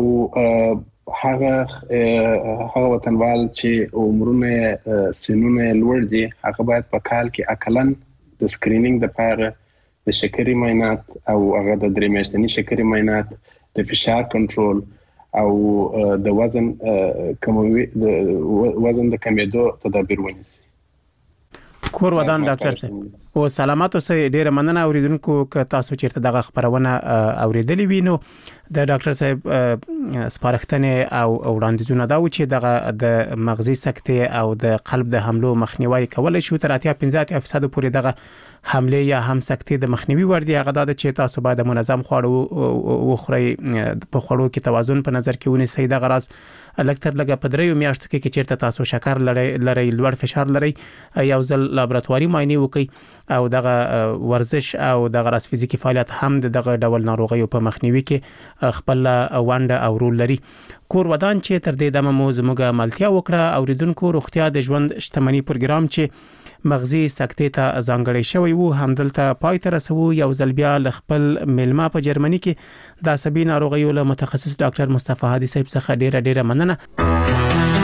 Speaker 4: هغه هغه وطنوال چې عمرونه سنونه لوړ دي هغه باید په کال کې اقلن د سکرینینګ د لپاره د شکرې معاینات او هغه د درې میاشتنی شکرې معاینات د فشار کنټرول او د وزن کموي د وزن د کمیدو تدابیر ونیسي.
Speaker 3: کور ودان ډاکټر صاحب او سلامات اوسئ. ډیره مننه اوریدونکو که تاسو چیرته دغه خبرونه اوریدلې وینو د ډاکټر صاحب سپارښتنې او وړاندیزونه دا و چې دغه د مغزي سکتې او د قلب د حملو مخنیوي کولای شو تر اتیا پنځه فیصد پورې دغه حمله یا هم سکتې د مخنیوي وړ دی. هغه دا چې تاسو باید منظم خواړه وخورئ، په خوړو کې توازن په نظر کې ونیسئ. دغه راز لکتر لګه په دریو میاشتو کې چیرته تاسو شکر لري لري لوړ فشار لري یو ځل لابراتواري معاینه وکړئ او دغه ورزش او دغه راس فزیکی فعالیت هم دغه ډول ناروغیو په مخنیوي کې خپل ونده او رول لري. کور ودان چې تر دې دمه مو زموږه ملتیا وکړه. اوریدونکو روغتیا د ژوند شتمنۍ پروګرام چې مغزي سکتې ته ځانګړی شوی وو همدلته پای ته رسو. یو ځل بیا ل خپل ملما په جرمني کې د عصبي ناروغیو له متخصص ډاکټر مصطفی هادي صاحب څخه ډیره ډیره مننه.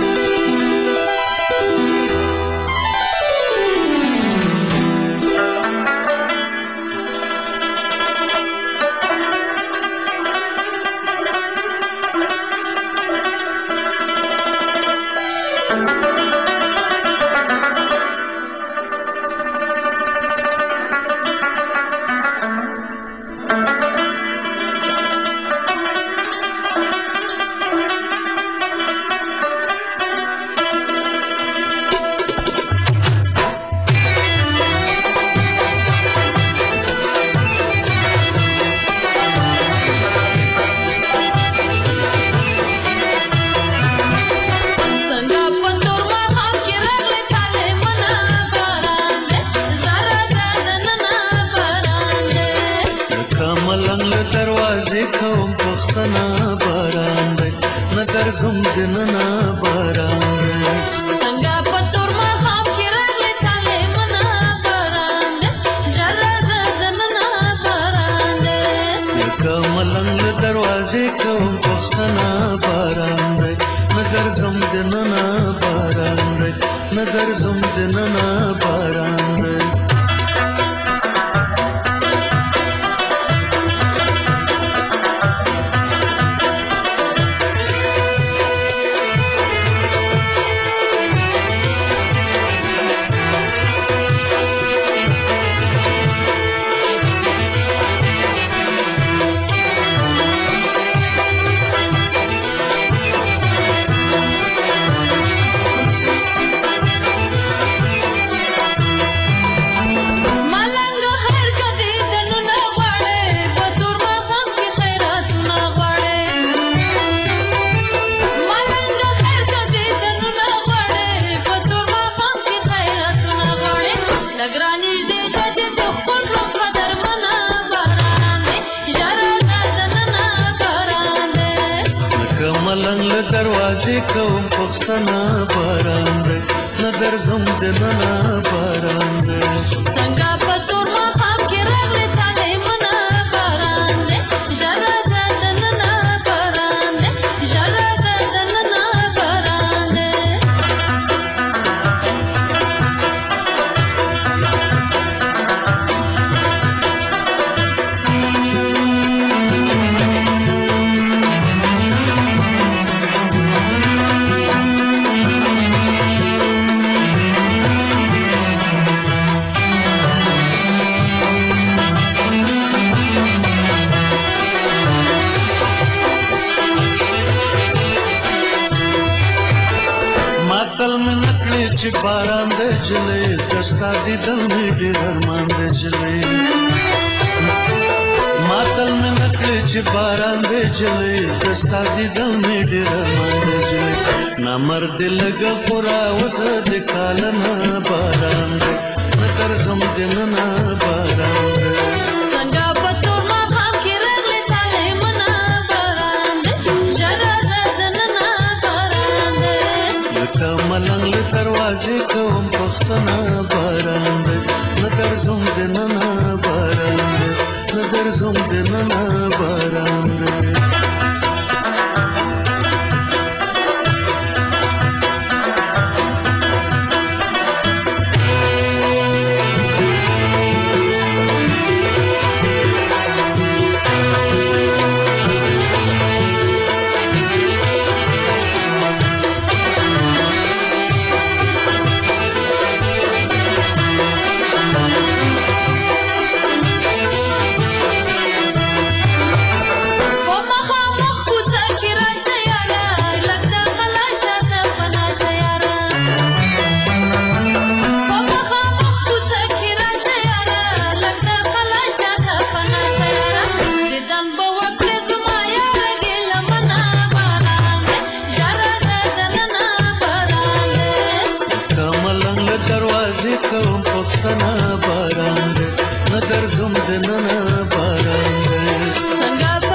Speaker 12: مرد لگا خورا وسد کالنا باران دے نتر زمدننا باران دے
Speaker 13: سنگا پتور ما خام کی رگل تالے منا باران دے جرا زدننا باران دے
Speaker 12: لکا ملنگ دروازے کوم پختنا باران دے نتر زمدننا باران دے نتر زمدننا باران دے باران دی ندر زم د ننا باران دی
Speaker 13: څنګه